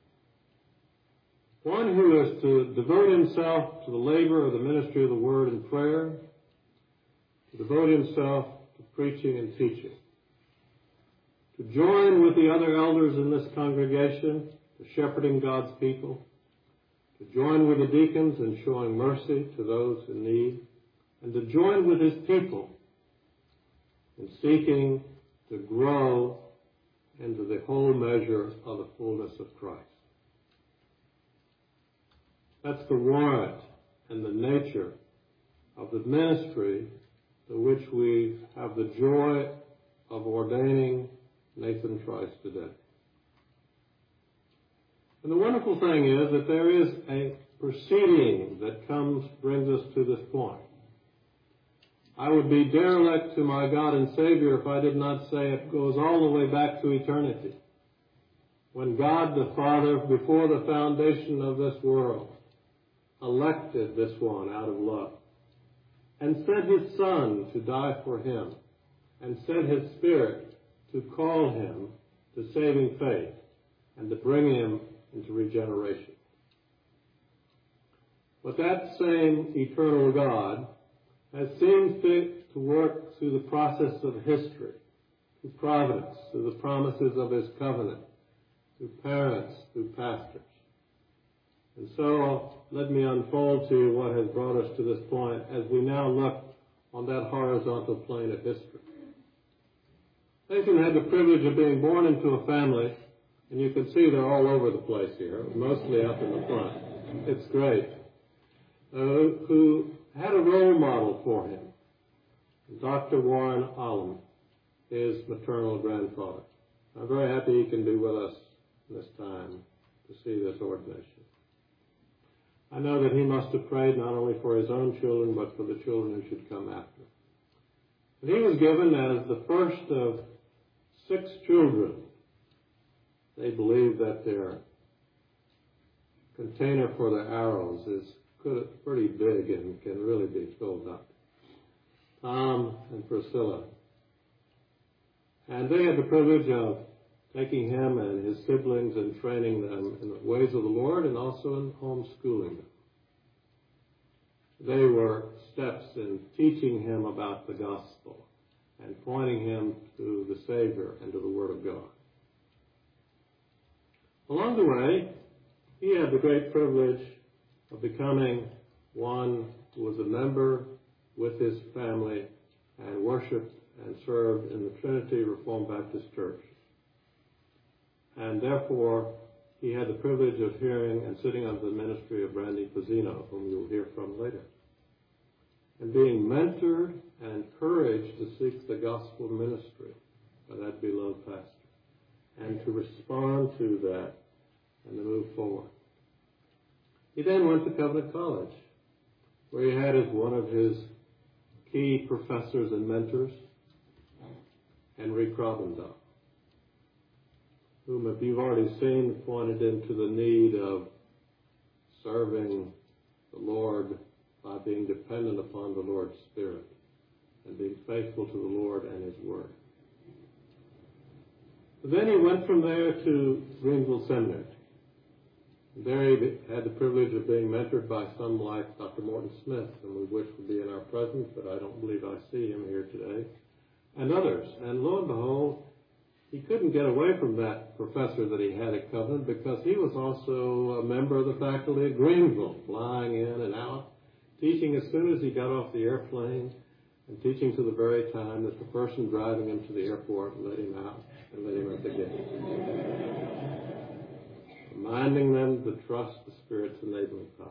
One who is to devote himself to the labor of the ministry of the word and prayer, to devote himself to preaching and teaching, to join with the other elders in this congregation, to shepherding God's people, to join with the deacons in showing mercy to those in need, and to join with his people in seeking to grow into the whole measure of the fullness of Christ. That's the warrant and the nature of the ministry to which we have the joy of ordaining Nathan Price today. And the wonderful thing is that there is a proceeding that brings us to this point. I would be derelict to my God and Savior if I did not say it goes all the way back to eternity, when God the Father, before the foundation of this world, elected this one out of love, and sent his Son to die for him, and sent his Spirit to call him to saving faith, and to bring him into regeneration. But that same eternal God has seen fit to work through the process of history, through providence, through the promises of his covenant, through parents, through pastors. And so let me unfold to you what has brought us to this point as we now look on that horizontal plane of history. Nathan had the privilege of being born into a family, and you can see they're all over the place here, mostly up in the front. It's great. Who had a role model for him, Dr. Warren Ullum, his maternal grandfather. I'm very happy he can be with us this time to see this ordination. I know that he must have prayed not only for his own children, but for the children who should come after. And he was given as the first of 6 children. They believe that their container for their arrows is pretty big and can really be filled up. Tom and Priscilla. And they had the privilege of taking him and his siblings and training them in the ways of the Lord and also in homeschooling them. They were steps in teaching him about the gospel and pointing him to the Savior and to the Word of God. Along the way, he had the great privilege of becoming one who was a member with his family and worshiped and served in the Trinity Reformed Baptist Church. And therefore, he had the privilege of hearing and sitting under the ministry of Randy Pizzino, whom you'll hear from later, and being mentored and encouraged to seek the gospel ministry by that beloved pastor, and to respond to that and to move forward. He then went to Covenant College, where he had as one of his key professors and mentors, Henry Krabendahl, whom, if you've already seen, pointed into the need of serving the Lord by being dependent upon the Lord's Spirit and being faithful to the Lord and His Word. Then he went from there to Greenville Seminary. There he had the privilege of being mentored by some like Dr. Morton Smith, whom we wish would be in our presence, but I don't believe I see him here today, and others. And lo and behold, he couldn't get away from that professor that he had at Covenant because he was also a member of the faculty at Greenville, flying in and out, teaching as soon as he got off the airplane, and teaching to the very time that the person driving him to the airport let him out and let him at the gate. Reminding them to trust the Spirit's enabling power.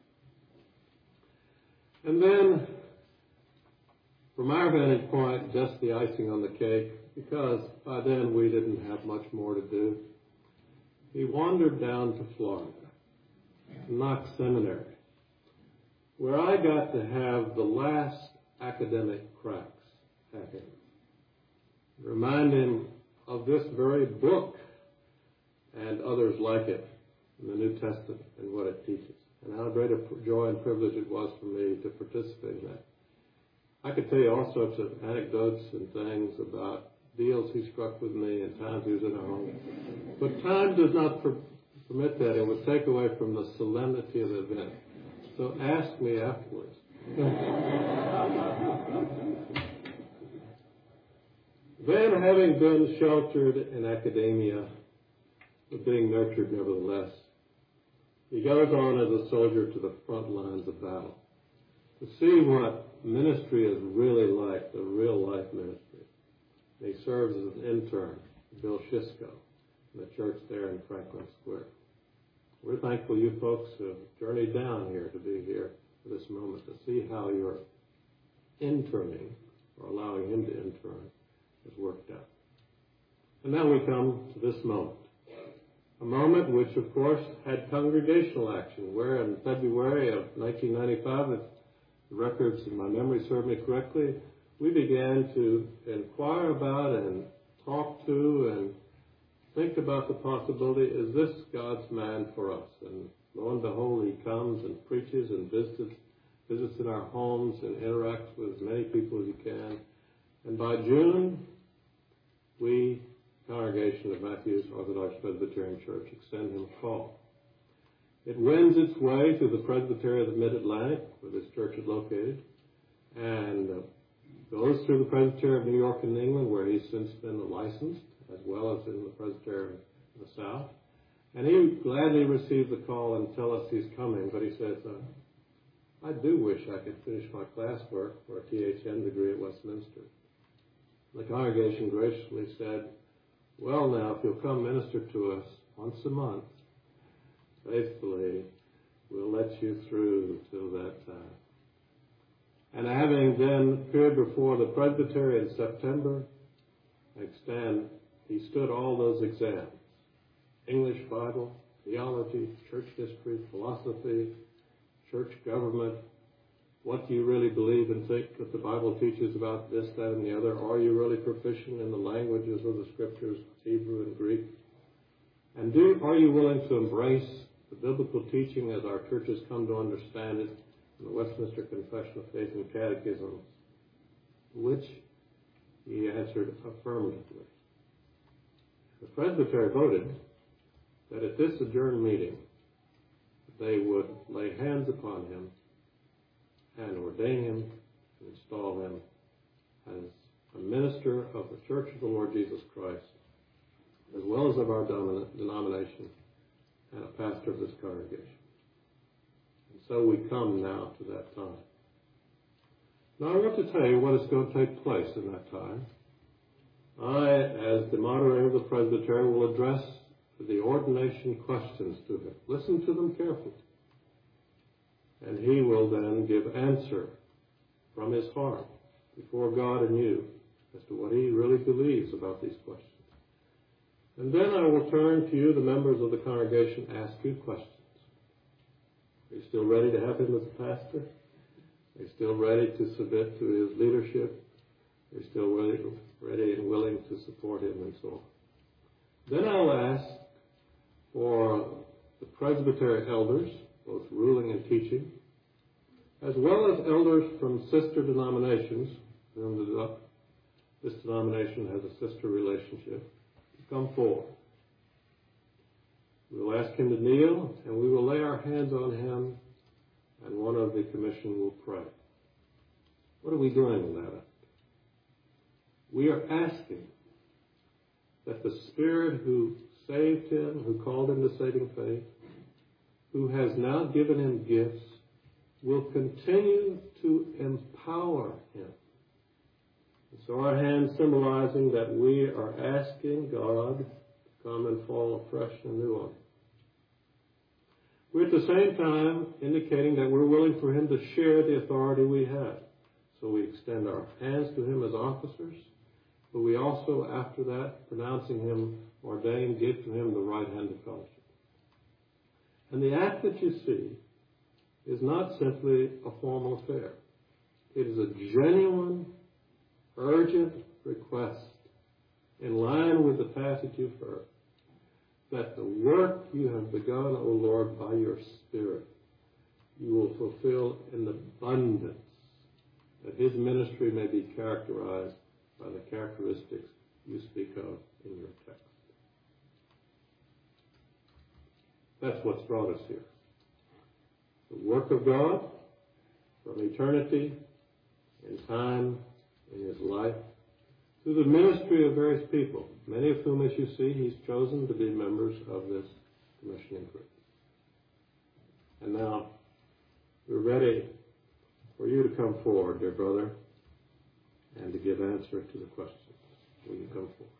And then, from our vantage point, just the icing on the cake, because by then we didn't have much more to do, he wandered down to Florida, to Knox Seminary, where I got to have the last academic cracks at him. Remind him of this very book and others like it in the New Testament and what it teaches, and how great a joy and privilege it was for me to participate in that. I could tell you all sorts of anecdotes and things about deals he struck with me and times he was in our home, but time does not permit that. It would take away from the solemnity of the event. So ask me afterwards. Then, having been sheltered in academia, but being nurtured nevertheless, he goes on as a soldier to the front lines of battle to see what ministry is really like, the real life ministry. And he serves as an intern to Bill Shisco in the church there in Franklin Square. We're thankful you folks have journeyed down here to be here for this moment to see how your interning, or allowing him to intern, has worked out. And now we come to this moment. A moment which, of course, had congregational action, where in February of 1995, if the records in my memory serve me correctly, we began to inquire about and talk to and think about the possibility, is this God's man for us? And lo and behold, he comes and preaches and visits in our homes and interacts with as many people as he can. And by June, we, congregation of Matthews Orthodox Presbyterian Church, extend him a call. It wends its way through the Presbytery of the Mid-Atlantic, where this church is located, and goes through the Presbytery of New York and England, where he's since been licensed, as well as in the Presbytery of the South. And he gladly received the call and tell us he's coming, but he says, I do wish I could finish my classwork for a THM degree at Westminster. The congregation graciously said, well, now, if you'll come minister to us once a month, faithfully, we'll let you through till that time. And having then appeared before the Presbytery in September, I extend he stood all those exams: English, Bible, theology, church history, philosophy, church government. What do you really believe and think that the Bible teaches about this, that, and the other? Are you really proficient in the languages of the Scriptures, Hebrew and Greek? And are you willing to embrace the biblical teaching as our churches come to understand it in the Westminster Confession of Faith and Catechism, which he answered affirmatively. The presbytery voted that at this adjourned meeting they would lay hands upon him and ordain him and install him as a minister of the Church of the Lord Jesus Christ, as well as of our denomination, and a pastor of this congregation. And so we come now to that time. Now I want to tell you what is going to take place in that time. I, as the moderator of the presbytery, will address the ordination questions to him. Listen to them carefully. And he will then give answer from his heart before God and you as to what he really believes about these questions. And then I will turn to you, the members of the congregation, ask you questions. Are you still ready to have him as a pastor? Are you still ready to submit to his leadership? Are you still ready and willing to support him and so on? Then I'll ask for the presbytery elders, both ruling and teaching, as well as elders from sister denominations, whom this denomination has a sister relationship, to come forward. We will ask him to kneel, and we will lay our hands on him, and one of the commission will pray. What are we doing in that? We are asking that the Spirit who saved him, who called him to saving faith, who has now given him gifts, will continue to empower him. And so our hands symbolizing that we are asking God to come and fall afresh and new on him. We're at the same time indicating that we're willing for him to share the authority we have. So we extend our hands to him as officers, but we also, after that, pronouncing him ordained, give to him the right hand of fellowship. And the act that you see is not simply a formal affair. It is a genuine, urgent request in line with the passage you've heard, that the work you have begun, O Lord, by your Spirit, you will fulfill in abundance, that his ministry may be characterized by the characteristics you speak of in your text. That's what's brought us here. The work of God from eternity, in time, in his life, through the ministry of various people, many of whom, as you see, he's chosen to be members of this commissioning group. And now, we're ready for you to come forward, dear brother, and to give answer to the questions. Will you come forward?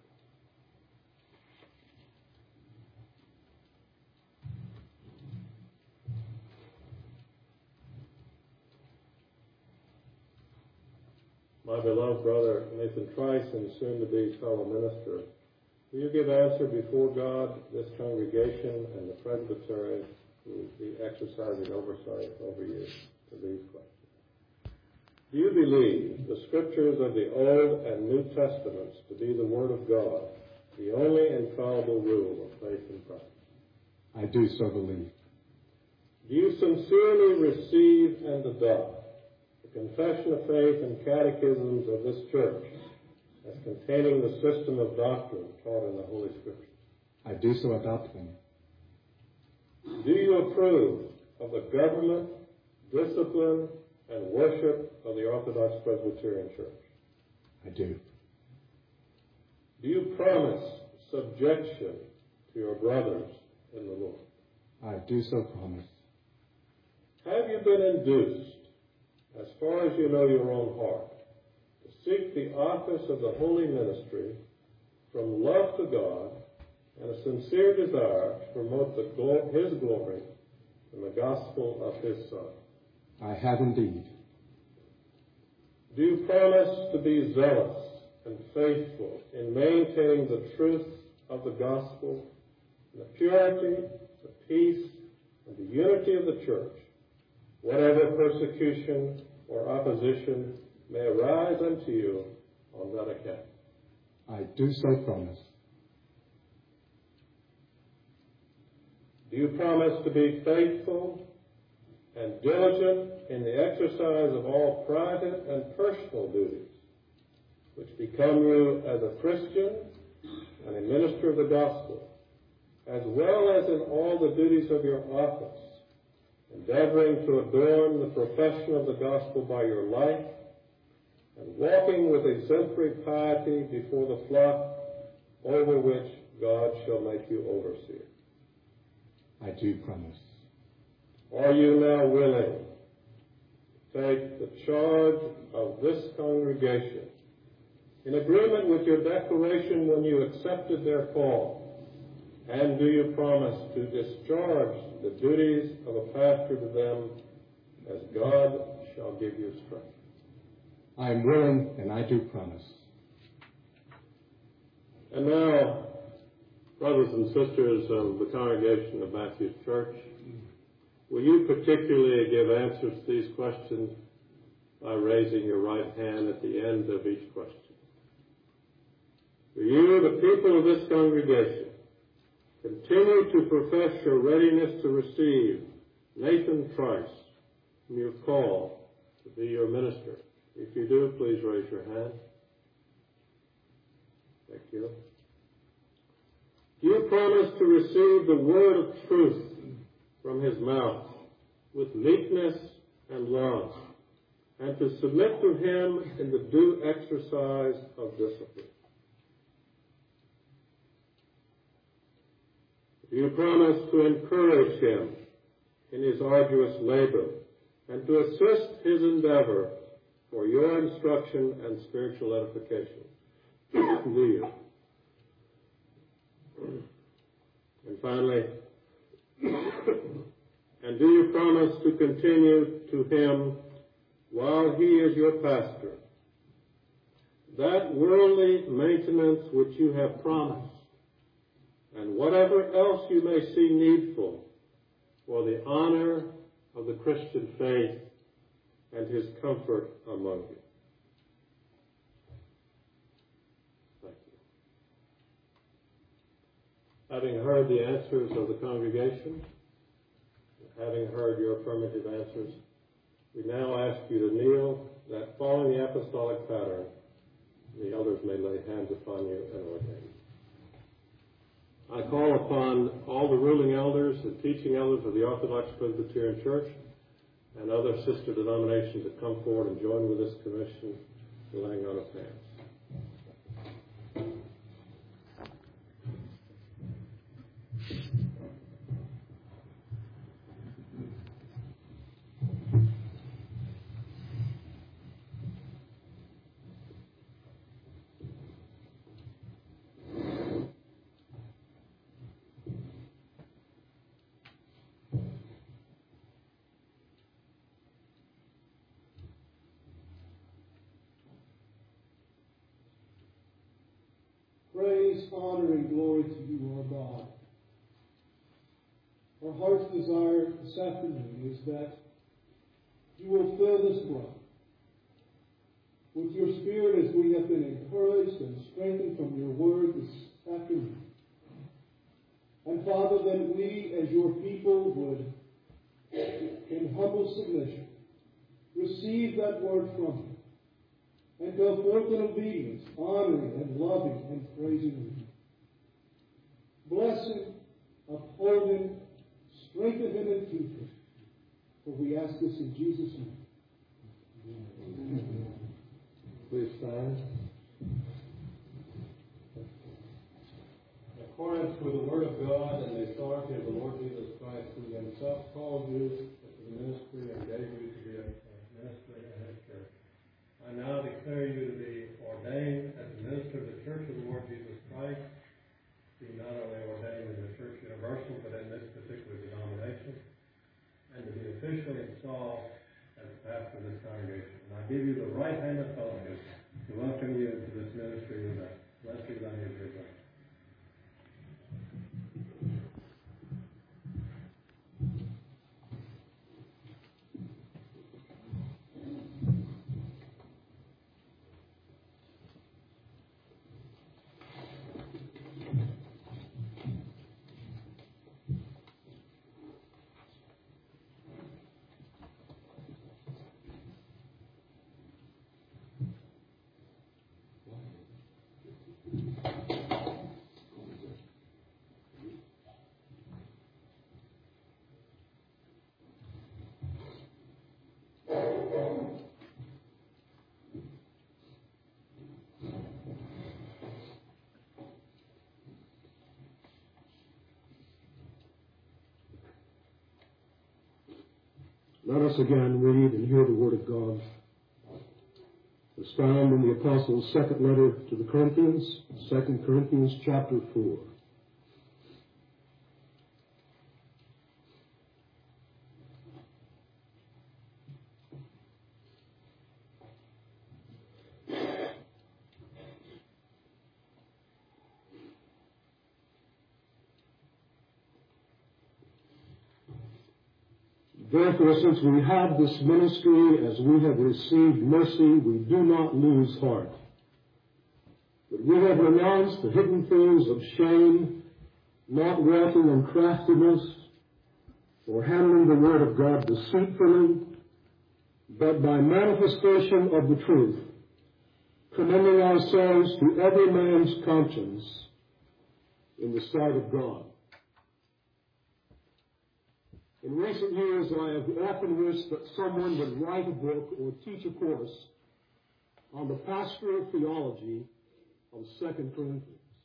My beloved brother Nathan Trice and soon-to-be fellow minister, will you give answer before God, this congregation, and the presbytery who will be exercising oversight over you to these questions? Do you believe the Scriptures of the Old and New Testaments to be the Word of God, the only infallible rule of faith and practice? I do so believe. Do you sincerely receive and adopt the confession of faith and catechisms of this church as containing the system of doctrine taught in the Holy Scriptures? I do so adopt them. Do you approve of the government, discipline, and worship of the Orthodox Presbyterian Church? I do. Do you promise subjection to your brothers in the Lord? I do so promise. Have you been induced, as far as you know your own heart, to seek the office of the holy ministry from love to God and a sincere desire to promote his glory and the gospel of his Son? I have indeed. Do you promise to be zealous and faithful in maintaining the truth of the gospel, the purity, the peace, and the unity of the church, whatever persecution or opposition may arise unto you on that account. I do so promise. Do you promise to be faithful and diligent in the exercise of all private and personal duties which become you as a Christian and a minister of the gospel, as well as in all the duties of your office, endeavoring to adorn the profession of the gospel by your life, and walking with exemplary piety before the flock over which God shall make you overseer? I do promise. Are you now willing to take the charge of this congregation in agreement with your declaration when you accepted their call? And do you promise to discharge the duties of a pastor to them as God shall give you strength? I am willing, and I do promise. And now, brothers and sisters of the congregation of Matthew's Church, will you particularly give answers to these questions by raising your right hand at the end of each question? Do you, the people of this congregation, continue to profess your readiness to receive Nathan Trice, whom you have called to be your minister? If you do, please raise your hand. Thank you. Do you promise to receive the word of truth from his mouth with meekness and love, and to submit to him in the due exercise of discipline? Do you promise to encourage him in his arduous labor and to assist his endeavor for your instruction and spiritual edification? Do you? And finally, and do you promise to continue to him while he is your pastor that worldly maintenance which you have promised, and whatever else you may see needful for the honor of the Christian faith and his comfort among you? Thank you. Having heard the answers of the congregation, having heard your affirmative answers, we now ask you to kneel, that following the apostolic pattern, the elders may lay hands upon you and ordain. I call upon all the ruling elders and teaching elders of the Orthodox Presbyterian Church and other sister denominations to come forward and join with this commission in laying on of hands. Praise, honor, and glory to you, our God. Our heart's desire this afternoon is that you will fill this room with your Spirit as we have been encouraged and strengthened from your word this afternoon. And Father, that we as your people would, in humble submission, receive that word from you and go forth in obedience, honoring and loving and praising you. Blessing, upholding, strengthen him and keep him. For we ask this in Jesus' name. Amen. Please stand. In accordance with the Word of God and the authority of the Lord Jesus Christ, who himself called you to the ministry and gave you to be a minister in his church, I now declare you to be ordained as a minister of the Church of the Lord Jesus Christ, be not only ordained in the Church Universal, but in this particular denomination, and to be officially installed as pastor of this congregation. And I give you the right hand of fellowship to welcome you into this ministry with us. Blessings on you, dear brother. Let us again read and hear the Word of God. It's found in the Apostles' second letter to the Corinthians, 2 Corinthians chapter 4. Therefore, since we have this ministry, as we have received mercy, we do not lose heart. But we have renounced the hidden things of shame, not walking in craftiness, or handling the word of God deceitfully, but by manifestation of the truth, commending ourselves to every man's conscience in the sight of God. In recent years, I have often wished that someone would write a book or teach a course on the pastoral theology of 2 Corinthians.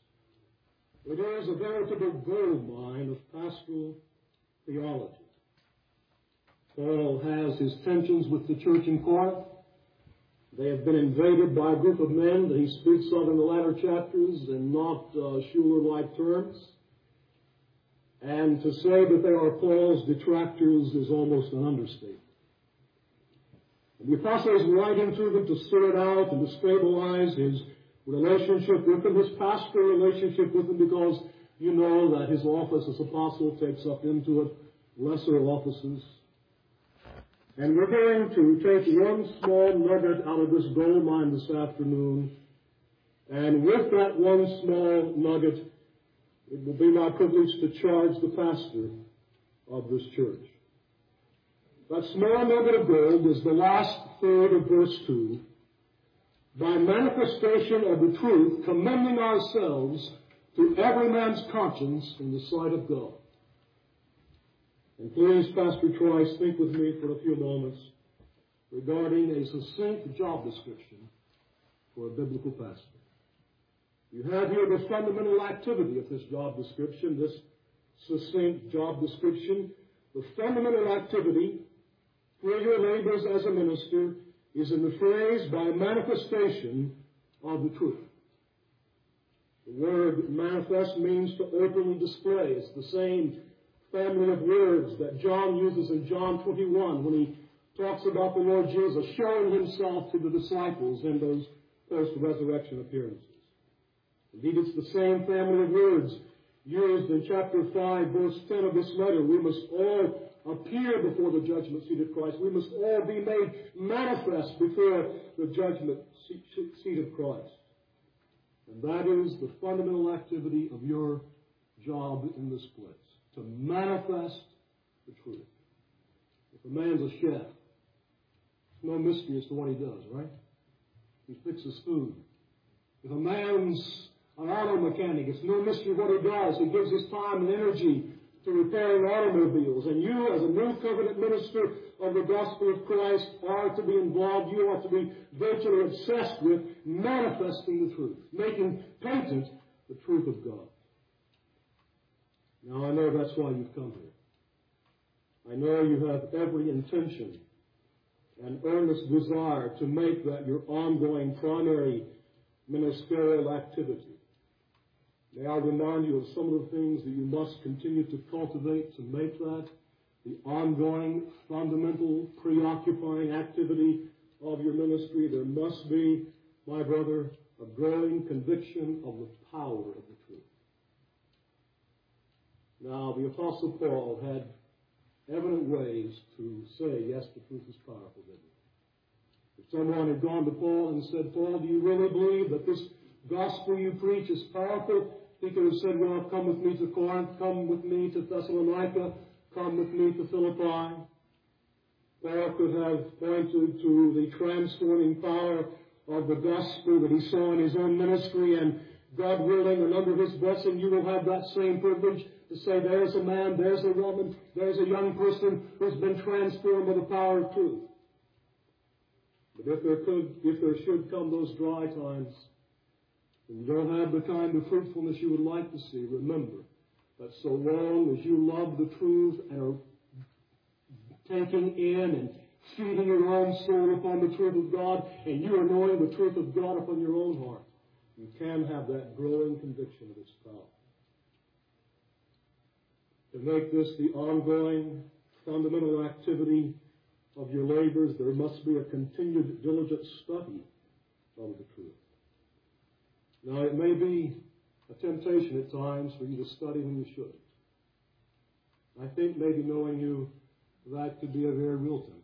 It is a veritable gold mine of pastoral theology. Paul has his tensions with the church in Corinth. They have been invaded by a group of men that he speaks of in the latter chapters in not Schuller-like terms. And to say that they are Paul's detractors is almost an understatement. And the apostle is writing to them to sort out and to stabilize his relationship with them, his pastoral relationship with them, because you know that his office as apostle takes up into it lesser offices. And we're going to take one small nugget out of this gold mine this afternoon, and with that one small nugget, it will be my privilege to charge the pastor of this church. That small nugget of gold is the last third of verse 2. By manifestation of the truth, commending ourselves to every man's conscience in the sight of God. And please, Pastor Trice, think with me for a few moments regarding a succinct job description for a biblical pastor. You have here the fundamental activity of this job description, this succinct job description. The fundamental activity for your labors as a minister is in the phrase, by manifestation of the truth. The word manifest means to openly display. It's the same family of words that John uses in John 21 when he talks about the Lord Jesus showing himself to the disciples in those post-resurrection appearances. Indeed, it's the same family of words used in chapter 5, verse 10 of this letter. We must all appear before the judgment seat of Christ. We must all be made manifest before the judgment seat of Christ. And that is the fundamental activity of your job in this place, to manifest the truth. If a man's a chef, it's no mystery as to what he does, right? He fixes food. If a man's an auto mechanic, it's no mystery what he does. He gives his time and energy to repairing automobiles. And you, as a new covenant minister of the gospel of Christ, are to be involved. You are to be virtually obsessed with manifesting the truth, making patent the truth of God. Now, I know that's why you've come here. I know you have every intention and earnest desire to make that your ongoing primary ministerial activity. May I remind you of some of the things that you must continue to cultivate to make that the ongoing, fundamental, preoccupying activity of your ministry. There must be my brother, a growing conviction of the power of the truth. Now, the Apostle Paul had evident ways to say, yes, the truth is powerful, didn't he? If someone had gone to Paul and said, Paul, do you really believe that this gospel you preach is powerful? He could have said, well, come with me to Corinth, come with me to Thessalonica, come with me to Philippi. Paul could have pointed to the transforming power of the gospel that he saw in his own ministry, and God willing, and under his blessing, you will have that same privilege to say, there's a man, there's a woman, there's a young person who's been transformed by the power of truth. But if there should come those dry times, and you don't have the kind of fruitfulness you would like to see, remember that so long as you love the truth and are taking in and feeding your own soul upon the truth of God, and you are knowing the truth of God upon your own heart, you can have that growing conviction of its power. To make this the ongoing, fundamental activity of your labors, there must be a continued, diligent study of the truth. Now, it may be a temptation at times for you to study when you shouldn't. I think maybe knowing you, that could be a very real temptation.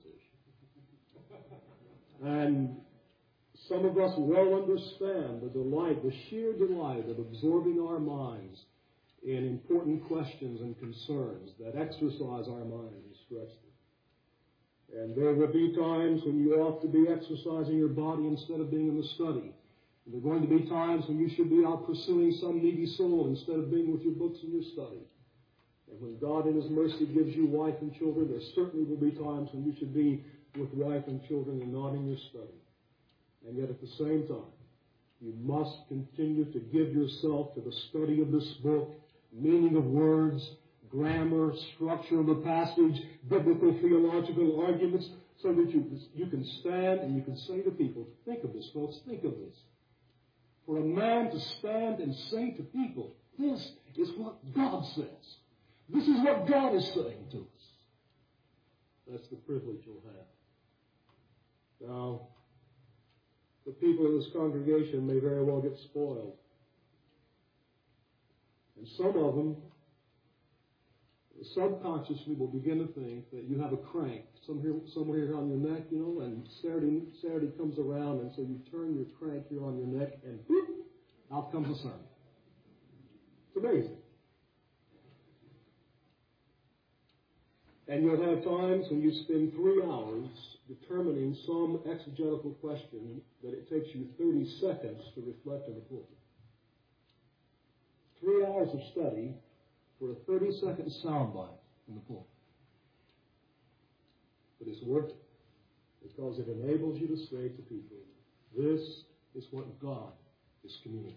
And some of us well understand the delight, the sheer delight of absorbing our minds in important questions and concerns that exercise our minds and stretch them. And there will be times when you ought to be exercising your body instead of being in the study. And there are going to be times when you should be out pursuing some needy soul instead of being with your books and your study. And when God in His mercy gives you wife and children, there certainly will be times when you should be with wife and children and not in your study. And yet at the same time, you must continue to give yourself to the study of this book, meaning of words, grammar, structure of the passage, biblical theological arguments, so that you can stand and you can say to people, think of this, folks, think of this. For a man to stand and say to people, this is what God says. This is what God is saying to us. That's the privilege you'll have. Now, the people of this congregation may very well get spoiled. And some of them subconsciously will begin to think that you have a crank somewhere here on your neck, and Saturday comes around, and so you turn your crank here on your neck, and whoop, out comes a sermon. It's amazing. And you'll have times when you spend 3 hours determining some exegetical question that it takes you 30 seconds to reflect in the pulpit. 3 hours of study for a 30-second soundbite in the pulpit. But it's worth it because it enables you to say to people, this is what God is communicating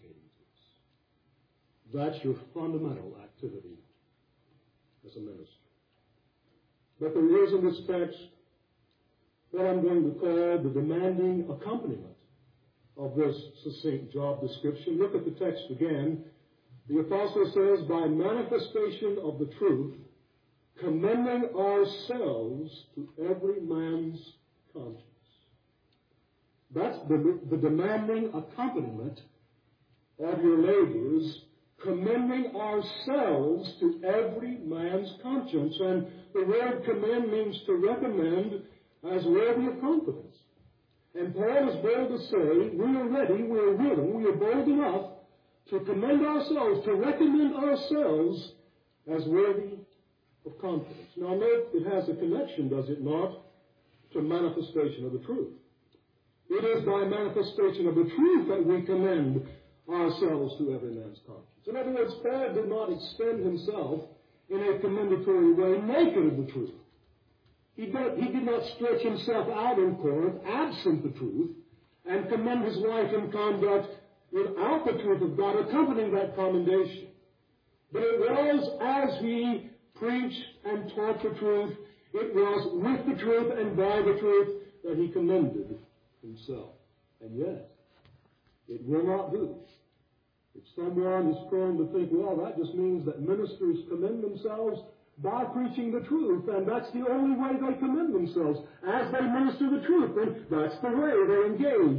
to us. That's your fundamental activity as a minister. But there is in this text what I'm going to call the demanding accompaniment of this succinct job description. Look at the text again. The apostle says, by manifestation of the truth, commending ourselves to every man's conscience. That's the demanding accompaniment of your labors, commending ourselves to every man's conscience. And the word commend means to recommend as worthy of confidence. And Paul is bold to say, we are ready, we are willing, we are bold enough to commend ourselves, to recommend ourselves as worthy of confidence. Now note, it has a connection, does it not, to manifestation of the truth. It is by manifestation of the truth that we commend ourselves to every man's conscience. In other words, Paul did not extend himself in a commendatory way naked of the truth. He did not stretch himself out in Corinth, absent the truth, and commend his life and conduct without the truth of God accompanying that commendation. But it was as he preached and taught the truth, it was with the truth and by the truth that he commended himself. And yet, it will not do. If someone is prone to think, well, that just means that ministers commend themselves by preaching the truth, and that's the only way they commend themselves, as they minister the truth, and that's the way they engage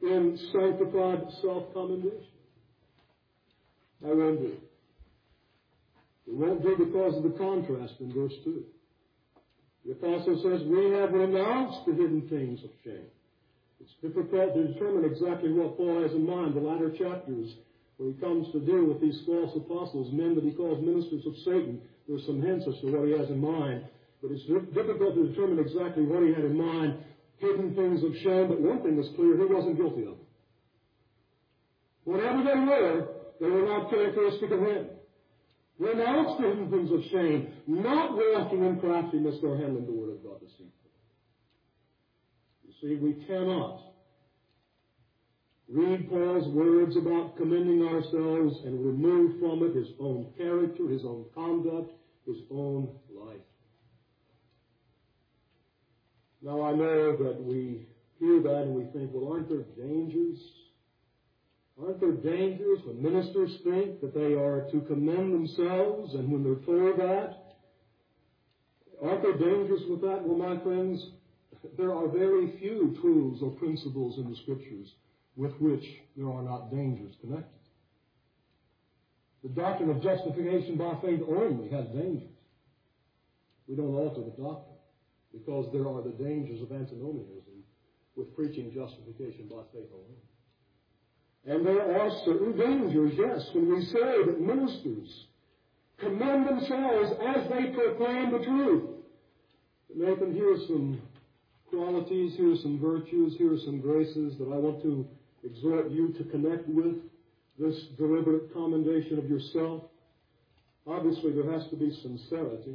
in sanctified self-commendation? I won't do it. It won't do because of the contrast in verse 2. The apostle says, we have renounced the hidden things of shame. It's difficult to determine exactly what Paul has in mind. The latter chapters, when he comes to deal with these false apostles, men that he calls ministers of Satan, there's some hints as to what he has in mind. But it's difficult to determine exactly what he had in mind, hidden things of shame. But one thing is clear, he wasn't guilty of them. Whatever they were not characteristic of him. Renounce the hidden things of shame, not walking in craftiness nor handling the word of God deceitfully. You see, we cannot read Paul's words about commending ourselves and remove from it his own character, his own conduct, his own life. Now, I know that we hear that and we think, well, aren't there dangers? Aren't there dangers when ministers think that they are to commend themselves, and when they're told that? Aren't there dangers with that? Well, my friends, there are very few truths or principles in the Scriptures with which there are not dangers connected. The doctrine of justification by faith only has dangers. We don't alter the doctrine because there are the dangers of antinomianism with preaching justification by faith only. And there are certain dangers, yes, when we say that ministers commend themselves as they proclaim the truth. But Nathan, here are some qualities, here are some virtues, here are some graces that I want to exhort you to connect with this deliberate commendation of yourself. Obviously, there has to be sincerity.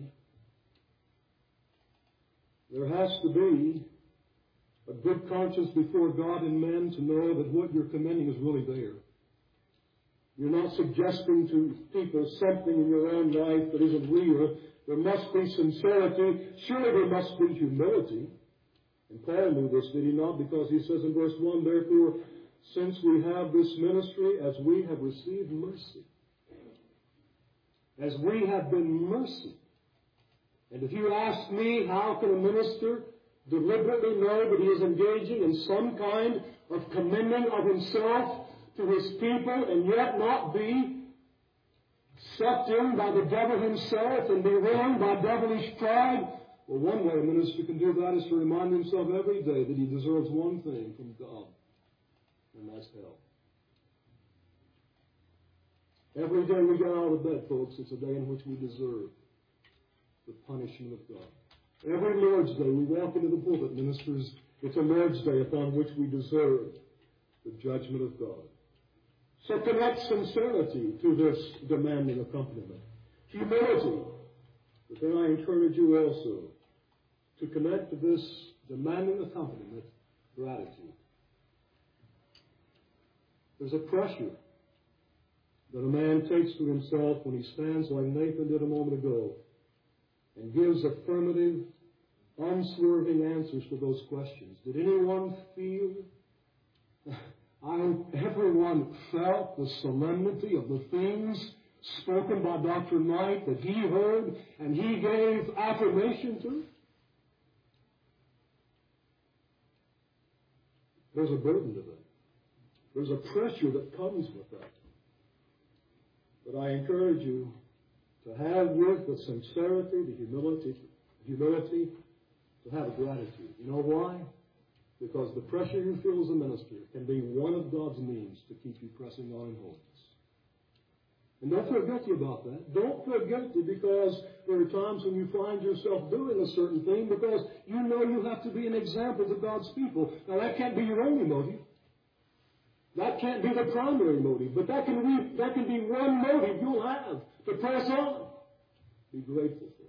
There has to be a good conscience before God and men to know that what you're commending is really there. You're not suggesting to people something in your own life that isn't real. There must be sincerity. Surely there must be humility. And Paul knew this, did he not? Because he says in verse 1, therefore, since we have this ministry, as we have received mercy, as we have been mercy. And if you ask me, how can a minister deliberately know that he is engaging in some kind of commending of himself to his people and yet not be sucked in by the devil himself and be ruined by devilish pride? Well, one way a minister can do that is to remind himself every day that he deserves one thing from God, and that's hell. Every day we get out of bed, folks, it's a day in which we deserve the punishment of God. Every Lord's Day we walk into the pulpit, ministers, it's a Lord's Day upon which we deserve the judgment of God. So connect sincerity to this demanding accompaniment. Humility. But then I encourage you also to connect to this demanding accompaniment gratitude. There's a pressure that a man takes to himself when he stands like Nathan did a moment ago and gives affirmative, unswerving answers to those questions. Did anyone feel, everyone felt the solemnity of the things spoken by Dr. Knight that he heard and he gave affirmation to? There's a burden to that. There's a pressure that comes with that. But I encourage you to have with the sincerity, the humility, to have gratitude. You know why? Because the pressure you feel as a minister can be one of God's means to keep you pressing on in holiness. And don't feel guilty about that. Don't feel guilty because there are times when you find yourself doing a certain thing because you know you have to be an example to God's people. Now, that can't be your only motive. That can't be the primary motive. But that can be one motive you'll have to press on. Be grateful for it.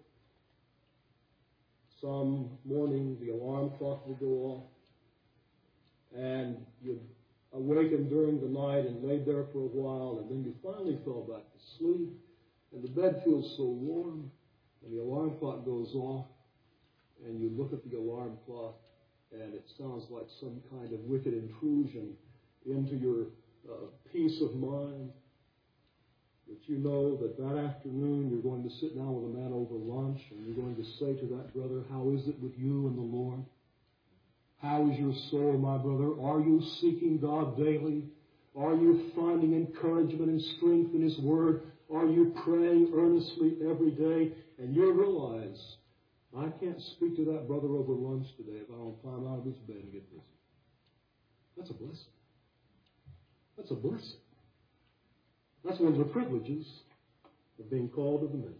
Some morning the alarm clock will go off and you'd awaken during the night and laid there for a while, and then you finally fell back to sleep, and the bed feels so warm, and the alarm clock goes off, and you look at the alarm clock, and it sounds like some kind of wicked intrusion into your peace of mind. But you know that afternoon you're going to sit down with a man over lunch, and you're going to say to that brother, how is it with you and the Lord? How is your soul, my brother? Are you seeking God daily? Are you finding encouragement and strength in His Word? Are you praying earnestly every day? And you realize, I can't speak to that brother over lunch today if I don't climb out of this bed and get busy. That's a blessing. That's a blessing. That's one of the privileges of being called to the ministry.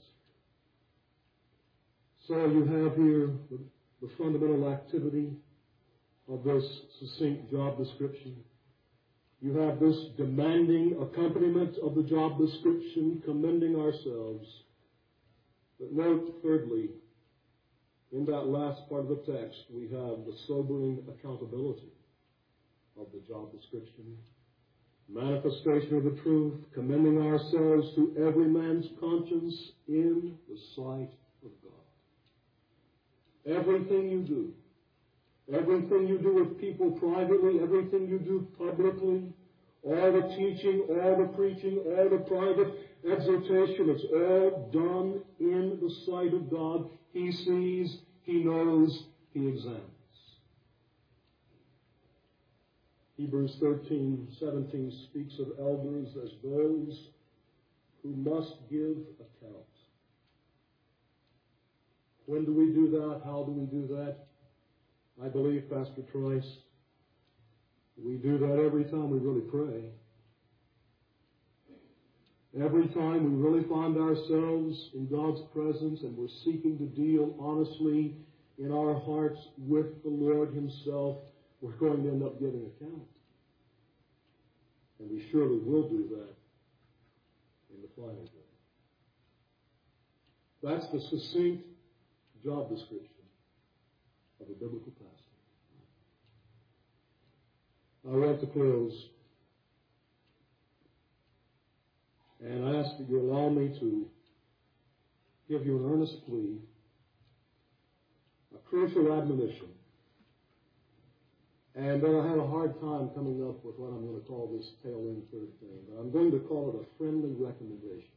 So you have here the fundamental activity of this succinct job description. You have this demanding accompaniment of the job description, commending ourselves. But note, thirdly, in that last part of the text, we have the sobering accountability of the job description. Manifestation of the truth, commending ourselves to every man's conscience in the sight of God. Everything you do with people privately, everything you do publicly, all the teaching, all the preaching, all the private exhortation, it's all done in the sight of God. He sees, He knows, He examines. Hebrews 13:17 speaks of elders as those who must give account. When do we do that? How do we do that? I believe, Pastor Trice, we do that every time we really pray. Every time we really find ourselves in God's presence and we're seeking to deal honestly in our hearts with the Lord Himself, we're going to end up giving account. And we surely will do that in the final day. That's the succinct job description of a biblical pastor. I want to close and ask that you allow me to give you an earnest plea, a crucial admonition, and then I have a hard time coming up with what I'm going to call this tail-end third thing, but I'm going to call it a friendly recommendation.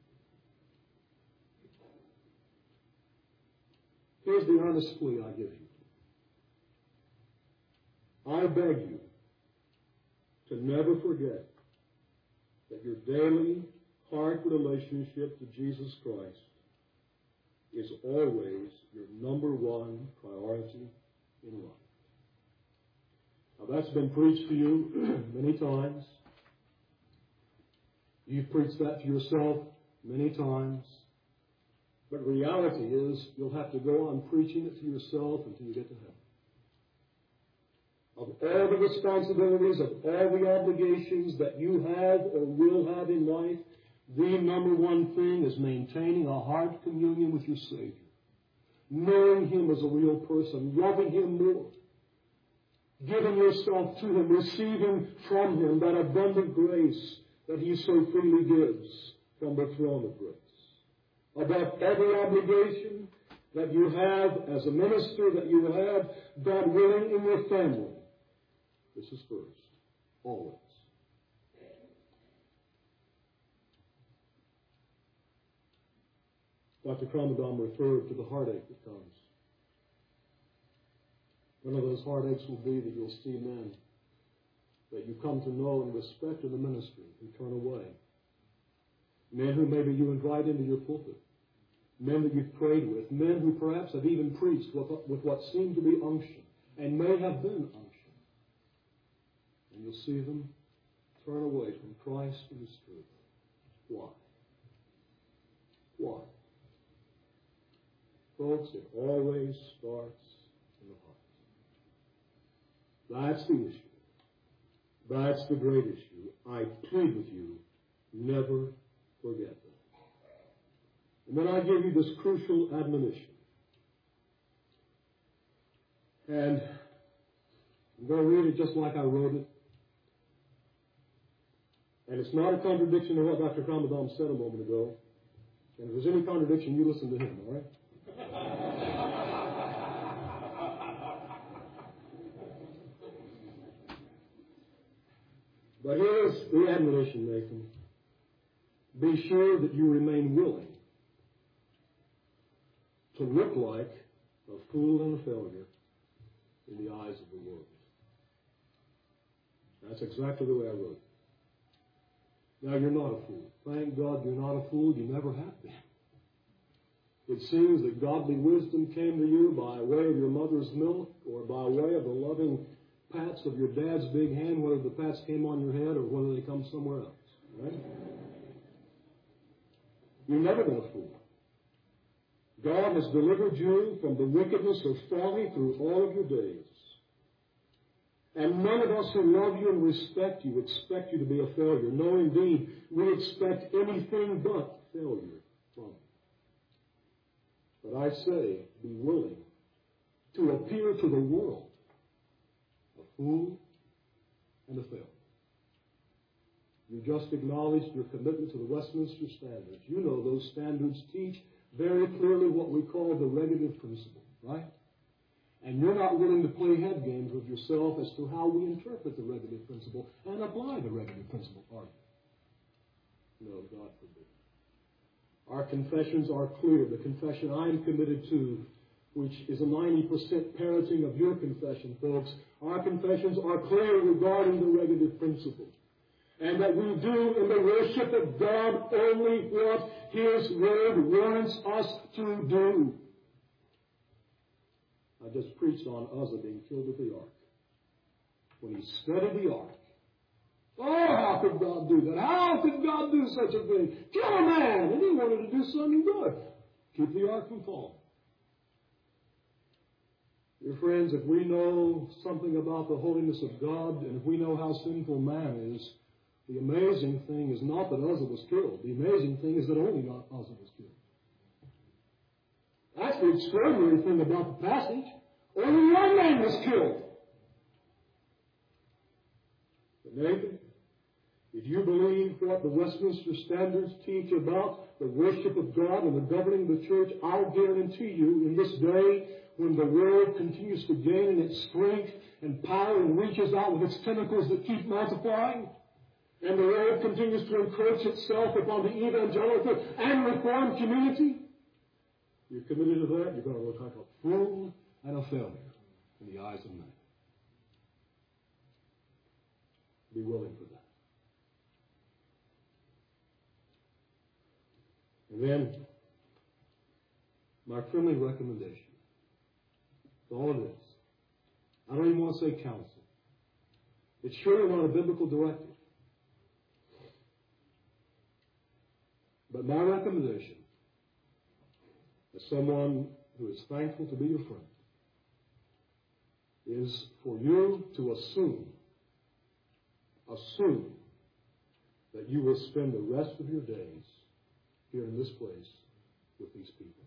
Here's the earnest plea I give you. I beg you to never forget that your daily heart relationship to Jesus Christ is always your number one priority in life. Now that's been preached to you many times. You've preached that to yourself many times. But reality is you'll have to go on preaching it to yourself until you get to heaven. Of all the responsibilities, of all the obligations that you have or will have in life, the number one thing is maintaining a heart communion with your Savior. Knowing Him as a real person, loving Him more. Giving yourself to Him, receiving from Him that abundant grace that He so freely gives from the throne of grace. Above every obligation that you have as a minister, that you have, God willing, in your family. This is first, always. Dr. Kramadam referred to the heartache that comes. One of those heartaches will be that you'll see men that you come to know and respect in the ministry who turn away. Men who maybe you invite into your pulpit. Men that you've prayed with. Men who perhaps have even preached with what seemed to be unction and may have been unction. And you'll see them turn away from Christ and His truth. Why? Why? Folks, it always starts in the heart. That's the issue. That's the great issue. I plead with you, never forget that. And then I give you this crucial admonition. And I'm going to read it just like I wrote it. And it's not a contradiction to what Dr. Kramadam said a moment ago. And if there's any contradiction, you listen to him, all right? But here's the admonition, Nathan. Be sure that you remain willing to look like a fool and a failure in the eyes of the world. That's exactly the way I wrote it. Now, you're not a fool. Thank God you're not a fool. You never have been. It seems that godly wisdom came to you by way of your mother's milk or by way of the loving pats of your dad's big hand, whether the pats came on your head or whether they come somewhere else. Right? You've never been a fool. God has delivered you from the wickedness of folly through all of your days. And none of us who love you and respect you expect you to be a failure. No, indeed, we expect anything but failure from you. But I say, be willing to appear to the world a fool and a failure. You just acknowledged your commitment to the Westminster Standards. You know those standards teach very clearly what we call the regulative principle, right? And you're not willing to play head games with yourself as to how we interpret the regulative principle and apply the regulative principle, are you? No, God forbid. Our confessions are clear. The confession I'm committed to, which is a 90% parroting of your confession, folks, our confessions are clear regarding the regulative principle. And that we do in the worship of God only what His Word warrants us to do. I just preached on Uzzah being killed at the ark. When he studied the ark, oh, how could God do that? How could God do such a thing? Kill a man! And he wanted to do something good. Keep the ark from falling. Dear friends, if we know something about the holiness of God, and if we know how sinful man is, the amazing thing is not that Uzzah was killed. The amazing thing is that only not Uzzah was killed. That's the extraordinary thing about the passage. Only one man was killed. But Nathan, if you believe what the Westminster Standards teach about the worship of God and the governing of the church, I'll guarantee you in this day when the world continues to gain in its strength and power and reaches out with its tentacles that keep multiplying, and the world continues to encroach itself upon the evangelical and reformed community, you're committed to that, you're going to look like a fool and a failure in the eyes of men. Be willing for that. And then, my friendly recommendation. That's all it is. I don't even want to say counsel. It's surely not a biblical directive. But my recommendation, as someone who is thankful to be your friend, is for you to assume that you will spend the rest of your days here in this place with these people.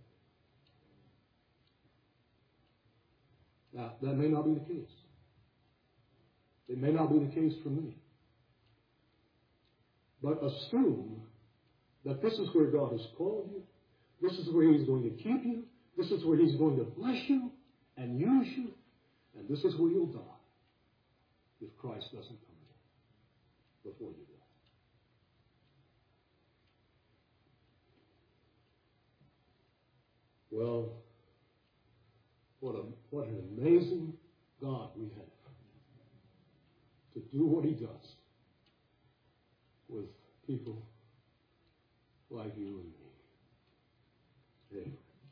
Now, that may not be the case. It may not be the case for me. But assume that this is where God has called you. This is where He's going to keep you. This is where He's going to bless you and use you. And this is where you'll die if Christ doesn't come in before you die. Well, what an amazing God we have to do what He does with people like you and me. Amen.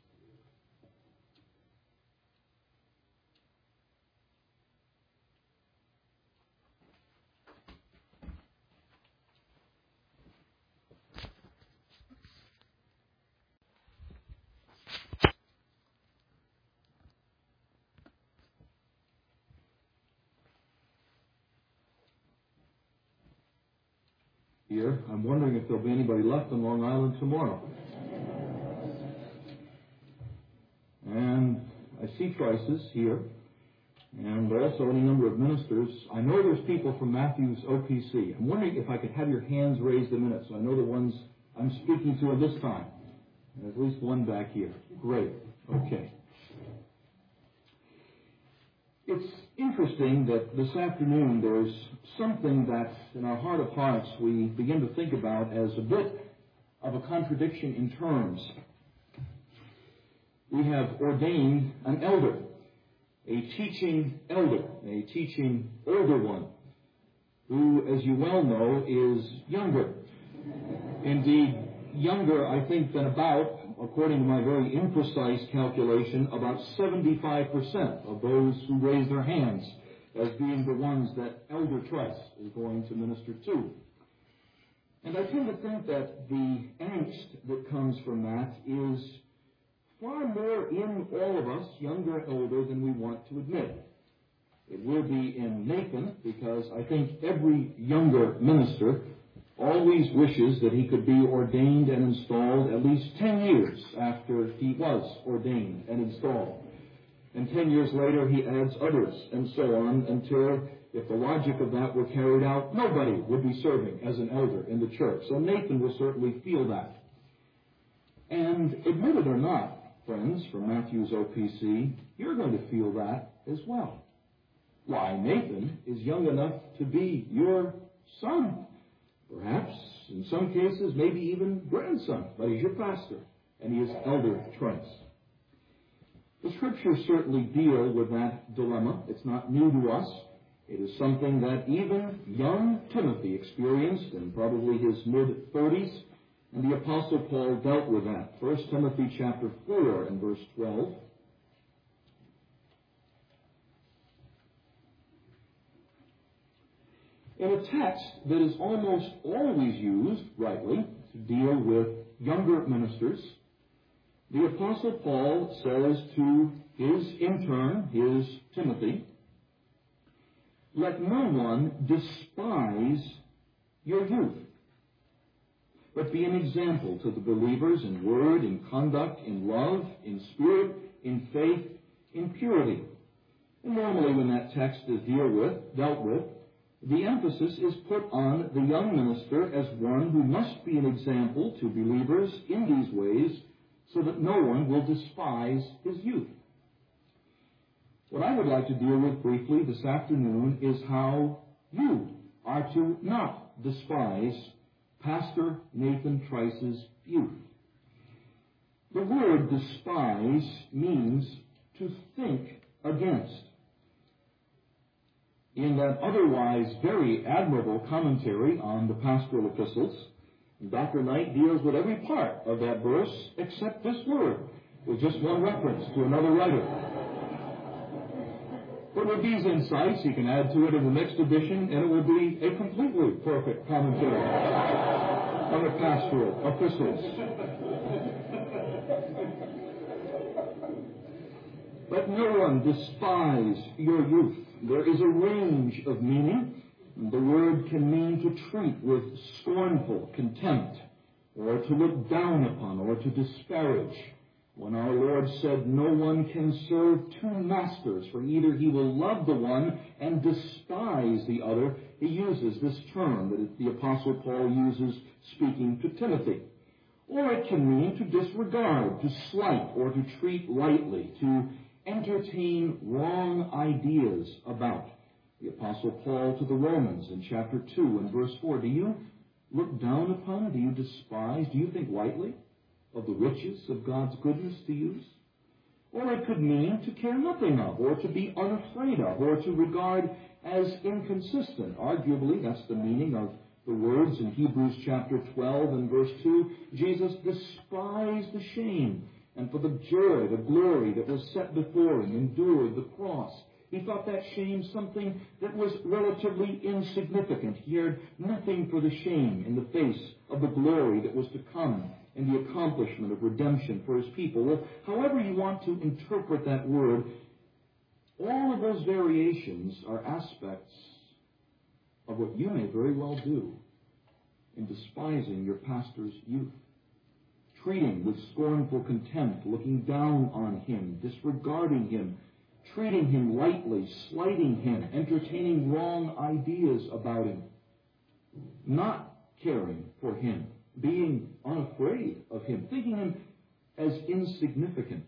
Here, I'm wondering if there'll be anybody left on Long Island tomorrow. And I see Trice's here, and also any number of ministers. I know there's people from Matthew's OPC. I'm wondering if I could have your hands raised a minute so I know the ones I'm speaking to at this time. And at least one back here. Great. Okay. It's interesting that this afternoon there's something that in our heart of hearts we begin to think about as a bit of a contradiction in terms. We have ordained an elder. a teaching elder, a teaching older one, who, as you well know, is younger. Indeed, younger, I think, than about, according to my very imprecise calculation, about 75% of those who raise their hands as being the ones that Elder Trice is going to minister to. And I tend to think that the angst that comes from that is far more in all of us, younger and older, than we want to admit. It will be in Nathan, because I think every younger minister always wishes that he could be ordained and installed at least 10 years after he was ordained and installed. And 10 years later, he adds others, and so on, until, if the logic of that were carried out, nobody would be serving as an elder in the church. So Nathan will certainly feel that. And admit it or not, friends, from Matthew's OPC, you're going to feel that as well. Why, Nathan is young enough to be your son. Perhaps, in some cases, maybe even grandson, but he's your pastor, and he is Elder Trice. The Scriptures certainly deal with that dilemma. It's not new to us. It is something that even young Timothy experienced in probably his mid-30s, and the Apostle Paul dealt with that. 1 Timothy chapter 4 and verse 12. In a text that is almost always used, rightly, to deal with younger ministers, the Apostle Paul says to his intern, his Timothy, "Let no one despise your youth, but be an example to the believers in word, in conduct, in love, in spirit, in faith, in purity." And normally when that text is dealt with, the emphasis is put on the young minister as one who must be an example to believers in these ways so that no one will despise his youth. What I would like to deal with briefly this afternoon is how you are to not despise Pastor Nathan Trice's youth. The word despise means to think against. In that otherwise very admirable commentary on the pastoral epistles, Dr. Knight deals with every part of that verse except this word, with just one reference to another writer. But with these insights, he can add to it in the next edition, and it will be a completely perfect commentary on the pastoral epistles. Let no one despise your youth. There is a range of meaning. The word can mean to treat with scornful contempt, or to look down upon, or to disparage. When our Lord said, "No one can serve two masters, for either he will love the one and despise the other," he uses this term that the Apostle Paul uses speaking to Timothy. Or it can mean to disregard, to slight, or to treat lightly, to entertain wrong ideas about. The Apostle Paul to the Romans in chapter 2 and verse 4, do you look down upon, do you despise, do you think lightly of the riches of God's goodness to use? Or it could mean to care nothing of, or to be unafraid of, or to regard as inconsistent. Arguably, that's the meaning of the words in Hebrews chapter 12 and verse 2. Jesus despised the shame, and for the joy, the glory that was set before him, endured the cross. He thought that shame something that was relatively insignificant. He cared nothing for the shame in the face of the glory that was to come and the accomplishment of redemption for his people. Well, however you want to interpret that word, all of those variations are aspects of what you may very well do in despising your pastor's youth. Treating with scornful contempt, looking down on him, disregarding him, treating him lightly, slighting him, entertaining wrong ideas about him, not caring for him, being unafraid of him, thinking him as insignificant.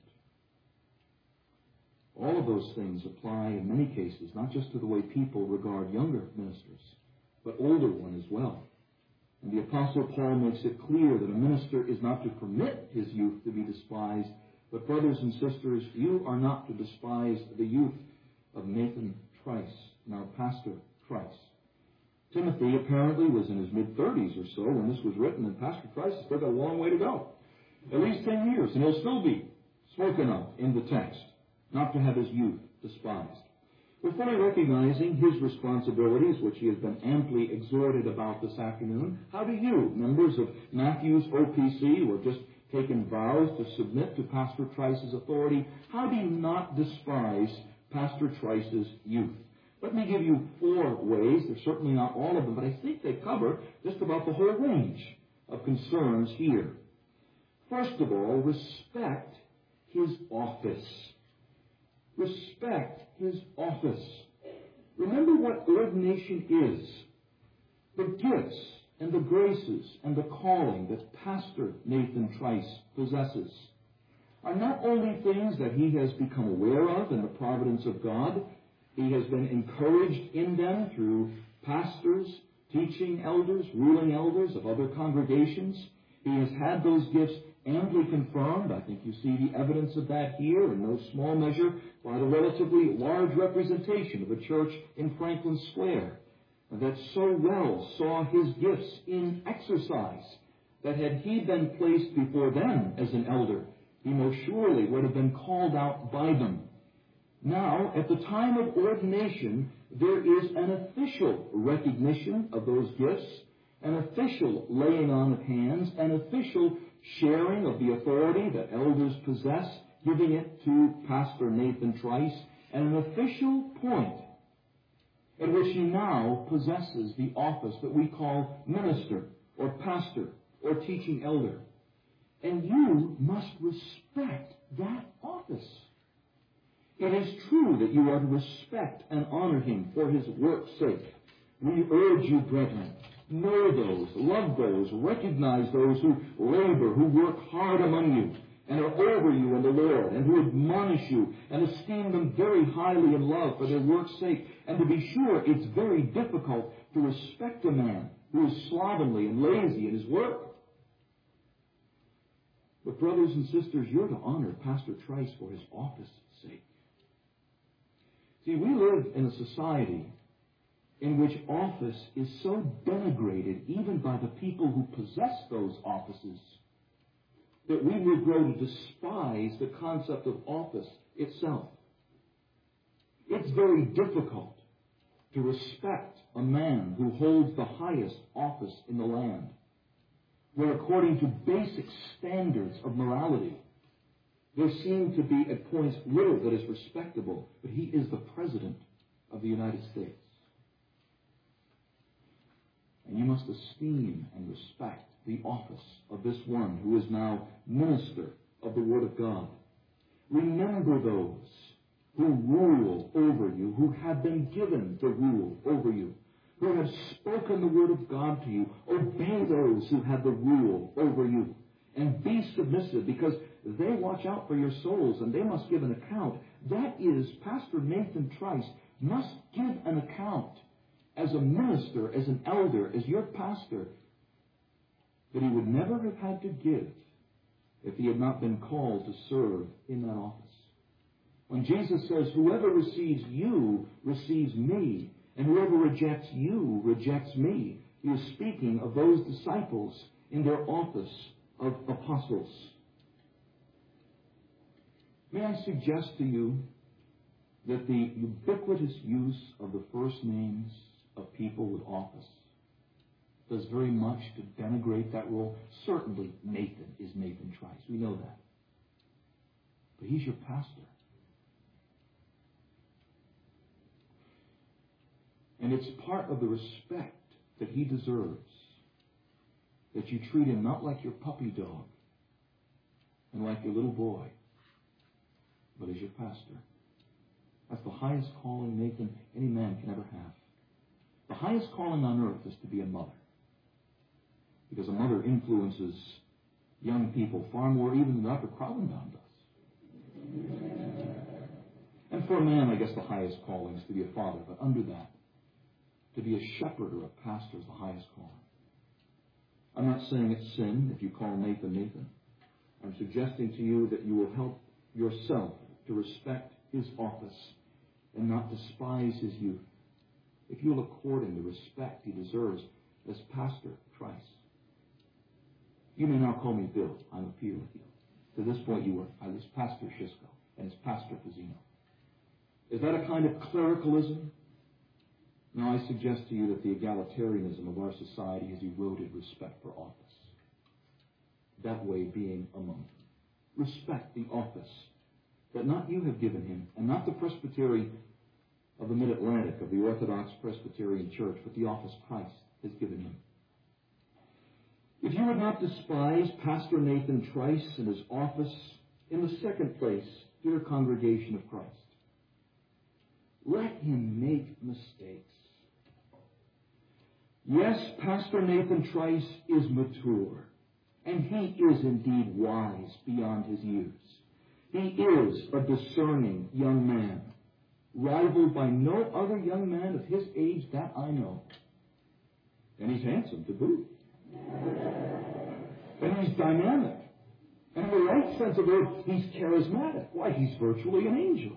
All of those things apply in many cases, not just to the way people regard younger ministers, but older ones as well. And the Apostle Paul makes it clear that a minister is not to permit his youth to be despised, But brothers and sisters, you are not to despise the youth of Nathan Trice, now Pastor Trice. Timothy apparently was in his mid-30s or so when this was written, and Pastor Trice has still got a long way to go. At least 10 years, and he'll still be spoken of in the text, not to have his youth despised. We're fully recognizing his responsibilities, which he has been amply exhorted about this afternoon. How do you, members of Matthew's OPC, who have just taken vows to submit to Pastor Trice's authority, how do you not despise Pastor Trice's youth? Let me give you 4 ways. They're certainly not all of them, but I think they cover just about the whole range of concerns here. First of all, respect his office. Respect his office. Remember what ordination is. The gifts and the graces and the calling that Pastor Nathan Trice possesses are not only things that he has become aware of in the providence of God. He has been encouraged in them through pastors, teaching elders, ruling elders of other congregations. He has had those gifts amply confirmed. I think you see the evidence of that here in no small measure by the relatively large representation of the church in Franklin Square that so well saw his gifts in exercise, that had he been placed before them as an elder, he most surely would have been called out by them. Now, at the time of ordination, there is an official recognition of those gifts, an official laying on of hands, an official sharing of the authority that elders possess, giving it to Pastor Nathan Trice, and an official point at which he now possesses the office that we call minister or pastor or teaching elder. And you must respect that office. It is true that you are to respect and honor him for his work's sake. We urge you, brethren, know those, love those, recognize those who labor, who work hard among you, and are over you in the Lord, and who admonish you, and esteem them very highly in love for their work's sake. And to be sure, it's very difficult to respect a man who is slovenly and lazy in his work. But brothers and sisters, you're to honor Pastor Trice for his office's sake. See, we live in a society in which office is so denigrated, even by the people who possess those offices, that we will grow to despise the concept of office itself. It's very difficult to respect a man who holds the highest office in the land, where according to basic standards of morality, there seem to be at points little that is respectable, but he is the President of the United States. And you must esteem and respect the office of this one who is now minister of the Word of God. Remember those who rule over you, who have been given to rule over you, who have spoken the Word of God to you. Obey those who have the rule over you. And be submissive, because they watch out for your souls and they must give an account. That is, Pastor Nathan Trice must give an account as a minister, as an elder, as your pastor, that he would never have had to give if he had not been called to serve in that office. When Jesus says, whoever receives you receives me, and whoever rejects you rejects me, he is speaking of those disciples in their office of apostles. May I suggest to you that the ubiquitous use of the first names of people with office does very much to denigrate that role. Certainly Nathan is Nathan Trice. We know that. But he's your pastor. And it's part of the respect that he deserves that you treat him not like your puppy dog and like your little boy, but as your pastor. That's the highest calling, Nathan, any man can ever have. The highest calling on earth is to be a mother, because a mother influences young people far more even than Dr. Krallenbaum does. And for a man, I guess the highest calling is to be a father, but under that, to be a shepherd or a pastor is the highest calling. I'm not saying it's sin if you call Nathan Nathan. I'm suggesting to you that you will help yourself to respect his office and not despise his youth. If you'll accord him the respect he deserves as Pastor Trice. You may now call me Bill. I'm up here with you. To this point, I was Pastor Shisco, and it's Pastor Pizzino. Is that a kind of clericalism? No, I suggest to you that the egalitarianism of our society has eroded respect for office. That way being among them. Respect the office that not you have given him, and not the presbytery of the Mid-Atlantic, of the Orthodox Presbyterian Church, but the office Christ has given him. If you would not despise Pastor Nathan Trice and his office, in the second place, dear congregation of Christ, let him make mistakes. Yes, Pastor Nathan Trice is mature, and he is indeed wise beyond his years. He is a discerning young man, rivaled by no other young man of his age that I know. And he's handsome to boot. And he's dynamic. And in the right sense of the word, he's charismatic. Why, he's virtually an angel.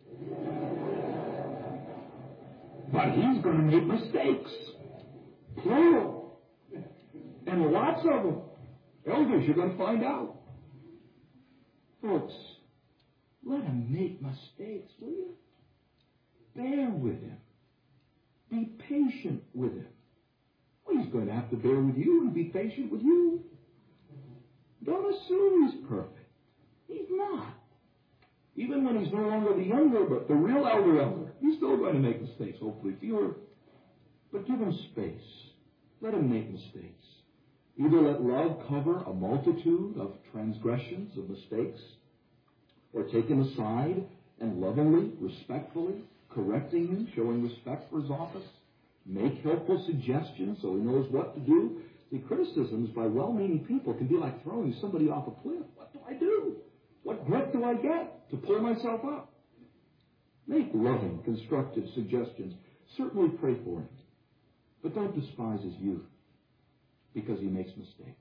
But he's going to make mistakes. Plural. And lots of them. Elders, you're going to find out. Folks, let him make mistakes, will you? Bear with him. Be patient with him. Well, he's going to have to bear with you and be patient with you. Don't assume he's perfect. He's not. Even when he's no longer the younger, but the real elder, he's still going to make mistakes, hopefully fewer. But give him space. Let him make mistakes. Either let love cover a multitude of transgressions, of mistakes, or take him aside and lovingly, respectfully, correcting him, showing respect for his office, make helpful suggestions so he knows what to do. See, criticisms by well-meaning people can be like throwing somebody off a cliff. What do I do? What grip do I get to pull myself up? Make loving, constructive suggestions. Certainly pray for him. But don't despise his youth because he makes mistakes.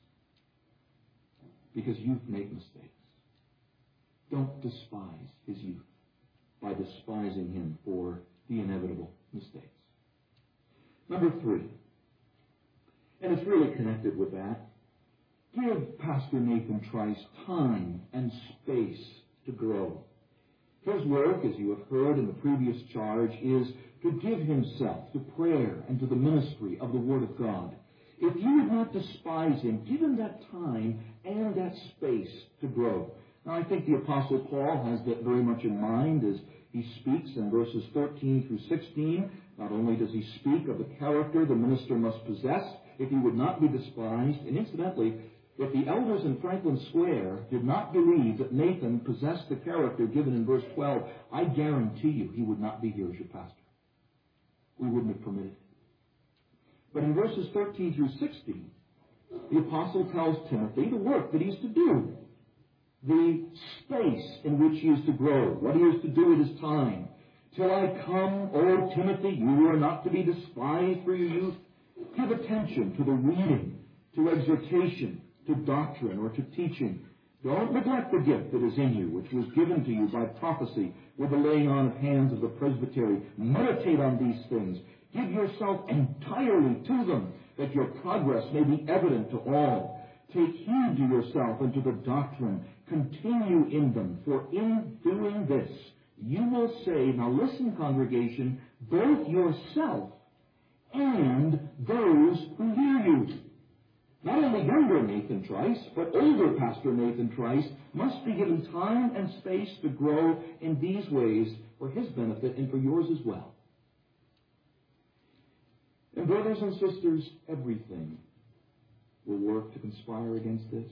Because youth make mistakes. Don't despise his youth by despising him for the inevitable mistakes. Number 3, and it's really connected with that, give Pastor Nathan Trice time and space to grow. His work, as you have heard in the previous charge, is to give himself to prayer and to the ministry of the Word of God. If you would not despise him, give him that time and that space to grow. Now, I think the Apostle Paul has that very much in mind as he speaks in verses 13 through 16. Not only does he speak of the character the minister must possess if he would not be despised, and incidentally, if the elders in Franklin Square did not believe that Nathan possessed the character given in verse 12, I guarantee you he would not be here as your pastor. We wouldn't have permitted it. But in verses 13 through 16, the apostle tells Timothy the work that he's to do, the space in which he is to grow, what he is to do with his time. Till I come, O Timothy, you are not to be despised for your youth. Give attention to the reading, to exhortation, to doctrine, or to teaching. Don't neglect the gift that is in you, which was given to you by prophecy with the laying on of hands of the presbytery. Meditate on these things. Give yourself entirely to them, that your progress may be evident to all. Take heed to yourself and to the doctrine. Continue in them, for in doing this, you will save, now listen, congregation, both yourself and those who hear you. Not only younger Nathan Trice, but older Pastor Nathan Trice must be given time and space to grow in these ways for his benefit and for yours as well. And brothers and sisters, everything will work to conspire against this.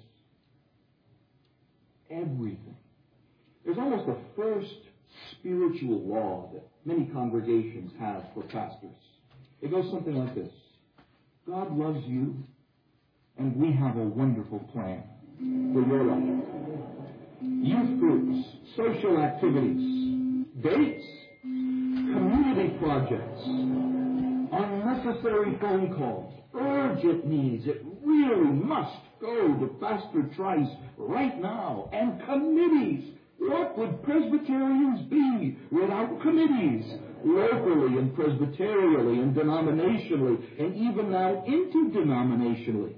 Everything. There's almost a first spiritual law that many congregations have for pastors. It goes something like this. God loves you, and we have a wonderful plan for your life. Youth groups, social activities, dates, community projects, unnecessary phone calls, urgent needs. It really must go to Pastor Trice right now. And committees. What would Presbyterians be without committees? Locally and presbyterially and denominationally, and even now interdenominationally.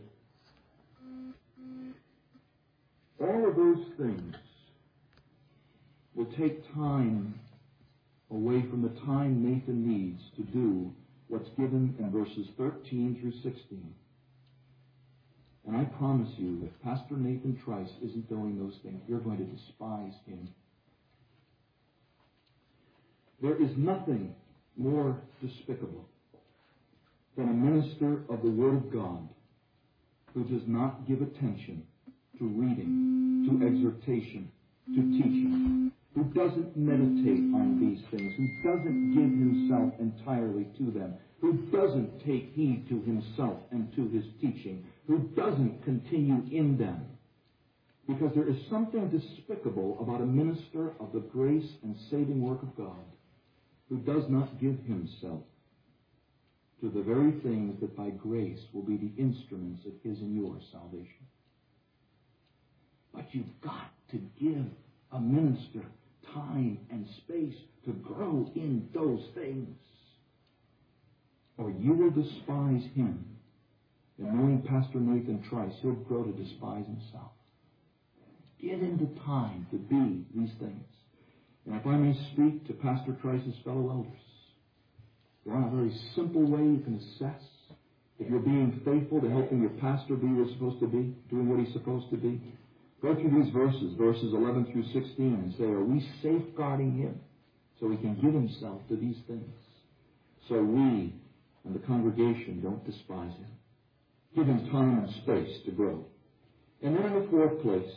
All of those things will take time away from the time Nathan needs to do what's given in verses 13 through 16. And I promise you, if Pastor Nathan Trice isn't doing those things, you're going to despise him. There is nothing more despicable than a minister of the Word of God who does not give attention to reading, to exhortation, to teaching, who doesn't meditate on these things, who doesn't give himself entirely to them, who doesn't take heed to himself and to his teaching, who doesn't continue in them. Because there is something despicable about a minister of the grace and saving work of God who does not give himself to the very things that by grace will be the instruments of his and your salvation. But you've got to give a minister time and space to grow in those things, or you will despise him. And knowing Pastor Nathan Trice, he'll grow to despise himself. Give him the time to be these things. And if I may speak to Pastor Trice's fellow elders, there are a very simple way you can assess if you're being faithful to helping your pastor be what he's supposed to be, doing what he's supposed to be. Go through these verses 11 through 16, and say, are we safeguarding him so he can give himself to these things? So we and the congregation don't despise him. Give him time and space to grow. And then in the fourth place,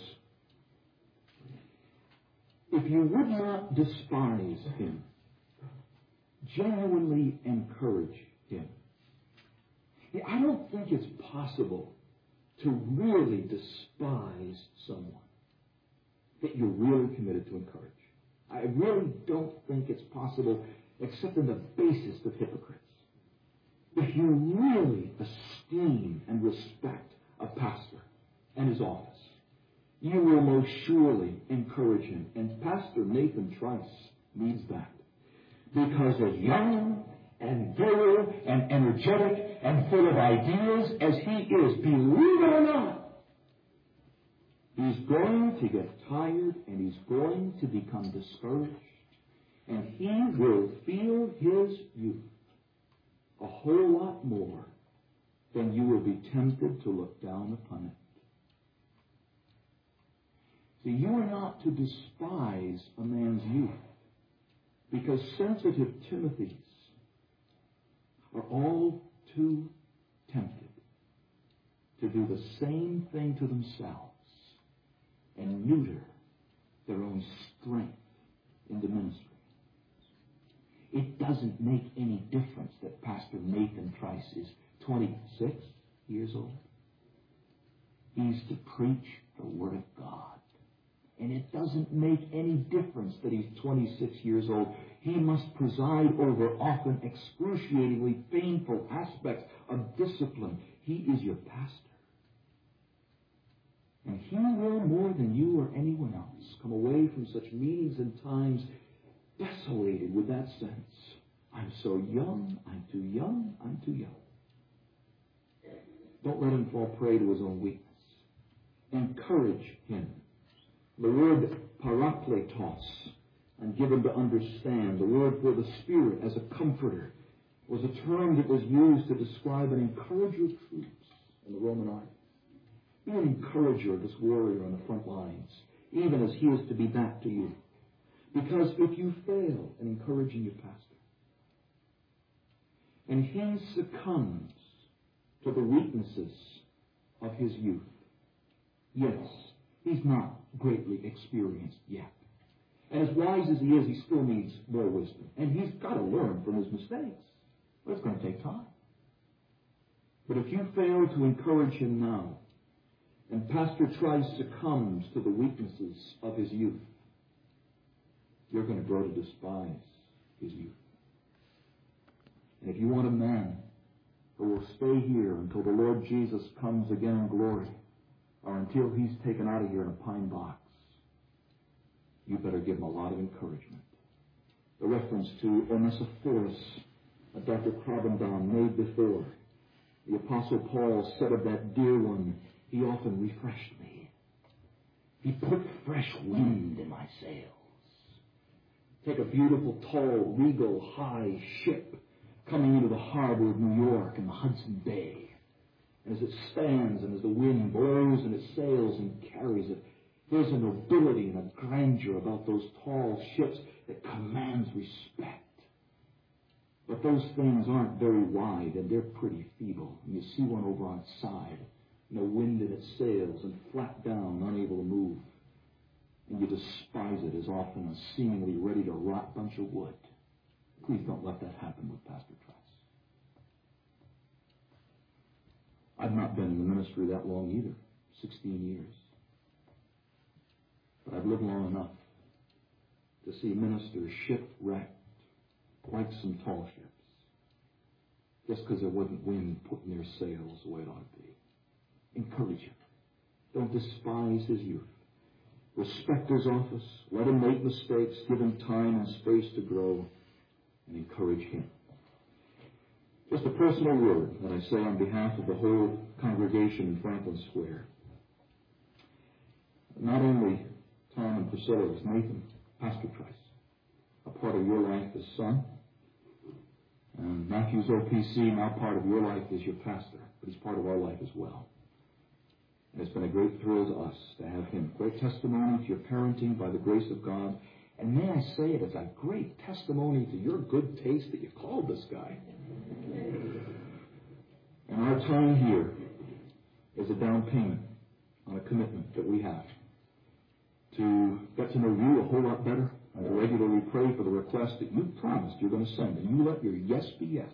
if you would not despise him, genuinely encourage him. I don't think it's possible to really despise someone that you're really committed to encourage. I really don't think it's possible except in the basest of hypocrites. If you really esteem and respect a pastor and his office, you will most surely encourage him. And Pastor Nathan Trice needs that. Because as young and virile and energetic and full of ideas as he is, believe it or not, he's going to get tired and he's going to become discouraged. And he will feel his youth a whole lot more than you will be tempted to look down upon it. See, you are not to despise a man's youth, because sensitive Timothys are all too tempted to do the same thing to themselves and neuter their own strength in the ministry. It doesn't make any difference that Pastor Nathan Trice is 26 years old. He's to preach the Word of God. And it doesn't make any difference that he's 26 years old. He must preside over often excruciatingly painful aspects of discipline. He is your pastor. And he will, more than you or anyone else, come away from such meetings and times desolated with that sense. I'm so young, I'm too young, I'm too young. Don't let him fall prey to his own weakness. Encourage him. The word parakletos, and given to understand, the word for the Spirit as a comforter, was a term that was used to describe an encourager of troops in the Roman army. Be an encourager of this warrior on the front lines, even as he is to be that to you. Because if you fail in encouraging your pastor, and he succumbs to the weaknesses of his youth, yes, he's not greatly experienced yet. And as wise as he is, he still needs more wisdom. And he's got to learn from his mistakes. But it's going to take time. But if you fail to encourage him now, and Pastor Trice succumbs to the weaknesses of his youth, you're going to grow to despise his youth. And if you want a man who will stay here until the Lord Jesus comes again in glory, or until he's taken out of here in a pine box, you better give him a lot of encouragement. The reference to Onesiphorus that Dr. Krabendam made before. The Apostle Paul said of that dear one, he often refreshed me. He put fresh wind in my sails. Take a beautiful, tall, regal, high ship coming into the harbor of New York in the Hudson Bay. And as it stands and as the wind blows in its sails and carries it, there's a nobility and a grandeur about those tall ships that commands respect. But those things aren't very wide, and they're pretty feeble. And you see one over on its side, no wind in its sails, and flat down, unable to move. And you despise it as often as seemingly ready to rot bunch of wood. Please don't let that happen with Pastor Trice. I've not been in the ministry that long either, 16 years. But I've lived long enough to see ministers shipwrecked like some tall ships, just because there wasn't wind putting their sails the way it ought to be. Encourage him. Don't despise his youth. Respect his office. Let him make mistakes. Give him time and space to grow, and encourage him. Just a personal word that I say on behalf of the whole congregation in Franklin Square. Not only Tom and Priscilla, as Nathan, Pastor Trice, a part of your life as son, and Matthew's OPC, now part of your life as your pastor, but he's part of our life as well. And it's been a great thrill to us to have him. Great testimony to your parenting by the grace of God. And may I say it, it's a great testimony to your good taste that you called this guy. And our time here is a down payment on a commitment that we have to get to know you a whole lot better and to regularly pray for the request that you promised you're going to send. And you let your yes be yes.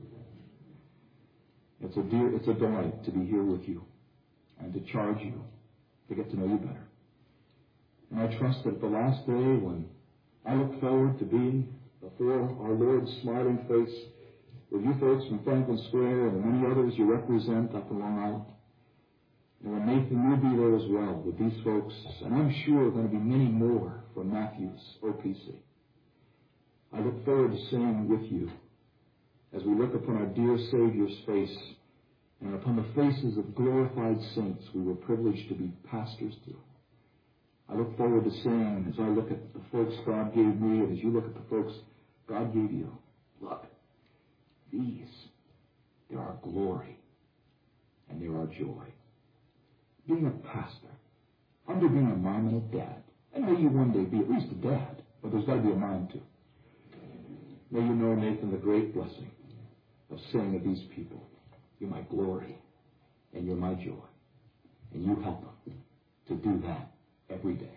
It's a delight to be here with you and to charge you to get to know you better. And I trust that the last day when I look forward to being before our Lord's smiling face with you folks from Franklin Square and the many others you represent up in Long Island, and when Nathan, you'll be there as well with these folks, and I'm sure going to be many more from Matthew's OPC. I look forward to singing with you as we look upon our dear Savior's face and upon the faces of glorified saints we were privileged to be pastors to. I look forward to saying, as I look at the folks God gave me, and as you look at the folks God gave you, look, they're our glory, and they're our joy. Being a pastor, under being a mom and a dad, and may you one day be at least a dad, but there's got to be a mom too. May you know, Nathan, the great blessing of saying of these people, you're my glory, and you're my joy, and you help them to do that every day.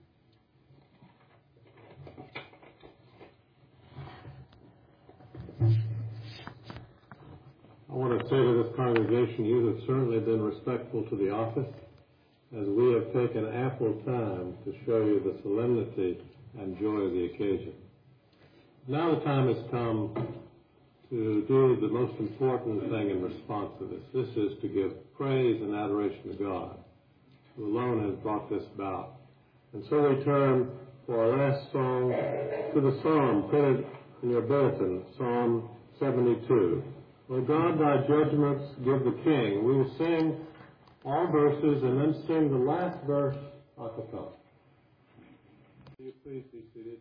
I want to say to this congregation, you have certainly been respectful to the office, as we have taken ample time to show you the solemnity and joy of the occasion. Now the time has come to do the most important thing in response to this. This is to give praise and adoration to God, who alone has brought this about. And so we turn for our last song to the psalm printed in your bulletin, Psalm 72. O God, thy judgments give the king. We will sing all verses and then sing the last verse a cappella. Will you please be seated?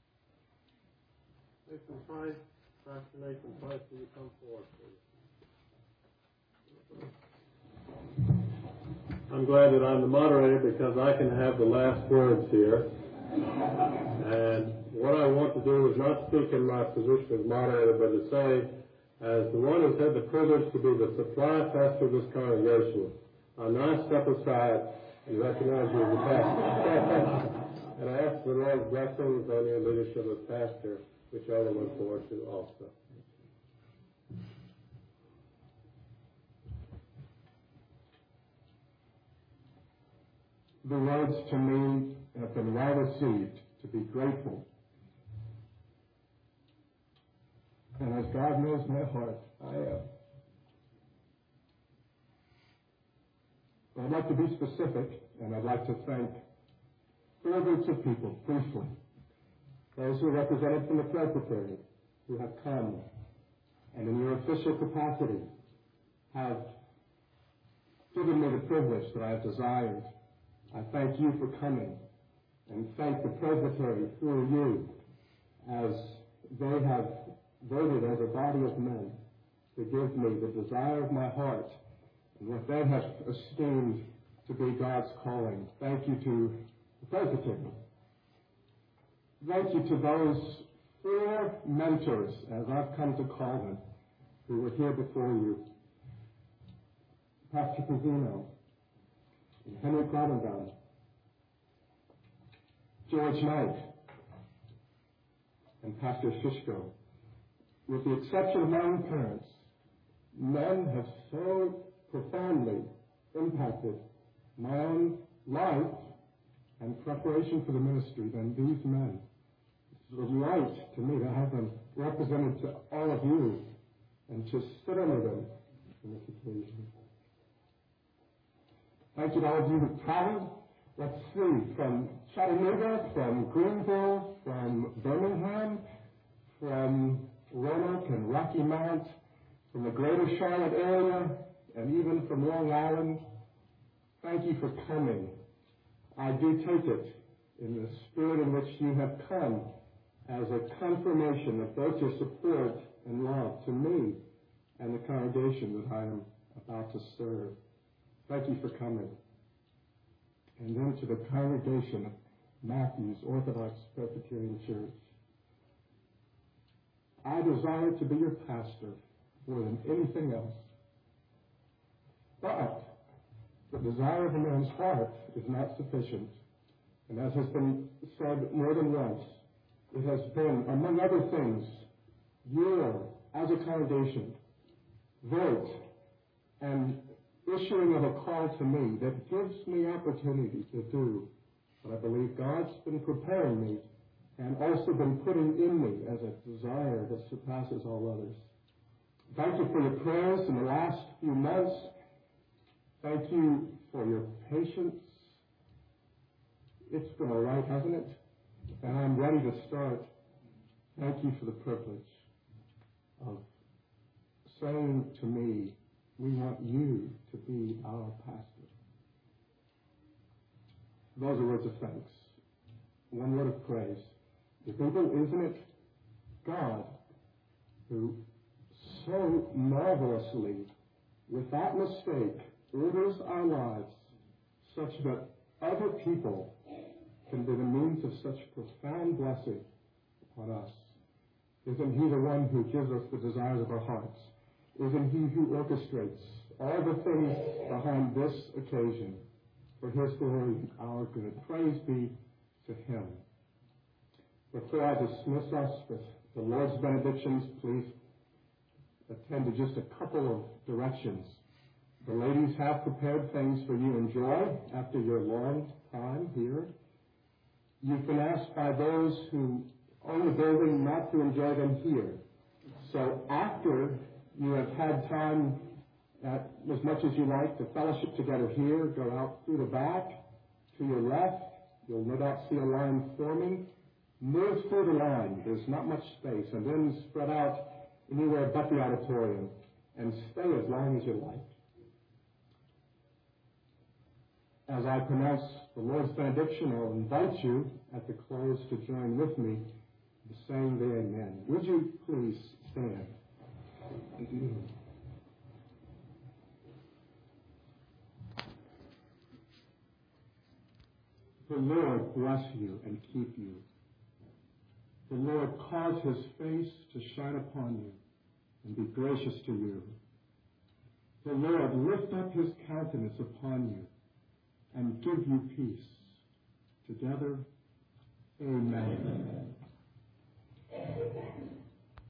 Nathan Price, Pastor Nathan Price, will you come forward, please? I'm glad that I'm the moderator because I can have the last words here. And what I want to do is not speak in my position as moderator, but to say, as the one who's had the privilege to be the supply pastor of this congregation, I now step aside and recognize you as the pastor. And I ask the Lord's blessings on your leadership as pastor, which I will look forward to also. The words to me have been well received, to be grateful. And as God knows my heart, I am. So I'd like to be specific, and I'd like to thank four groups of people briefly. Those who are represented from the presbytery, who have come, and in your official capacity have given me the privilege that I have desired. I thank you for coming, and thank the presbytery through you as they have voted as a body of men to give me the desire of my heart and what they have esteemed to be God's calling. Thank you to the presbytery. Thank you to those four mentors, as I've come to call them, who were here before you. Pastor Pizzino, and Henry Cronenbaum, George Knight, and Pastor Shishko. With the exception of my own parents, men have so profoundly impacted my own life and preparation for the ministry than these men. It's a delight to me to have them represented to all of you and to sit under them on this occasion. Thank you to all of you who traveled. Let's see, from Chattanooga, from Greenville, from Birmingham, from Roanoke and Rocky Mount, from the greater Charlotte area, and even from Long Island. Thank you for coming. I do take it in the spirit in which you have come as a confirmation of both your support and love to me and the congregation that I am about to serve. Thank you for coming. And then to the congregation of Matthews Orthodox Presbyterian Church. I desire to be your pastor more than anything else. But the desire of a man's heart is not sufficient. And as has been said more than once, it has been, among other things, your, as a congregation, vote and issuing of a call to me that gives me opportunity to do what I believe God's been preparing me and also been putting in me as a desire that surpasses all others. Thank you for your prayers in the last few months. Thank you for your patience. It's been all right, hasn't it? And I'm ready to start. Thank you for the privilege of saying to me, we want you to be our pastor. Those are words of thanks. One word of praise. The people, isn't it God who so marvelously, without mistake, orders our lives such that other people can be the means of such profound blessing upon us? Isn't He the one who gives us the desires of our hearts? Isn't He who orchestrates all the things behind this occasion for His glory and our good? Praise be to Him. Before I dismiss us with the Lord's benedictions, please attend to just a couple of directions. The ladies have prepared things for you to enjoy after your long time here. You've been asked by those who own the building not to enjoy them here. So after you have had time, as much as you like, to fellowship together here, go out through the back to your left. You'll no doubt see a line forming. Move through the line. There's not much space. And then spread out anywhere but the auditorium. And stay as long as you like. As I pronounce the Lord's benediction, I'll invite you at the close to join with me in saying the Amen. Would you please stand? The Lord bless you and keep you. The Lord cause His face to shine upon you and be gracious to you. The Lord lift up His countenance upon you and give you peace. Together, Amen.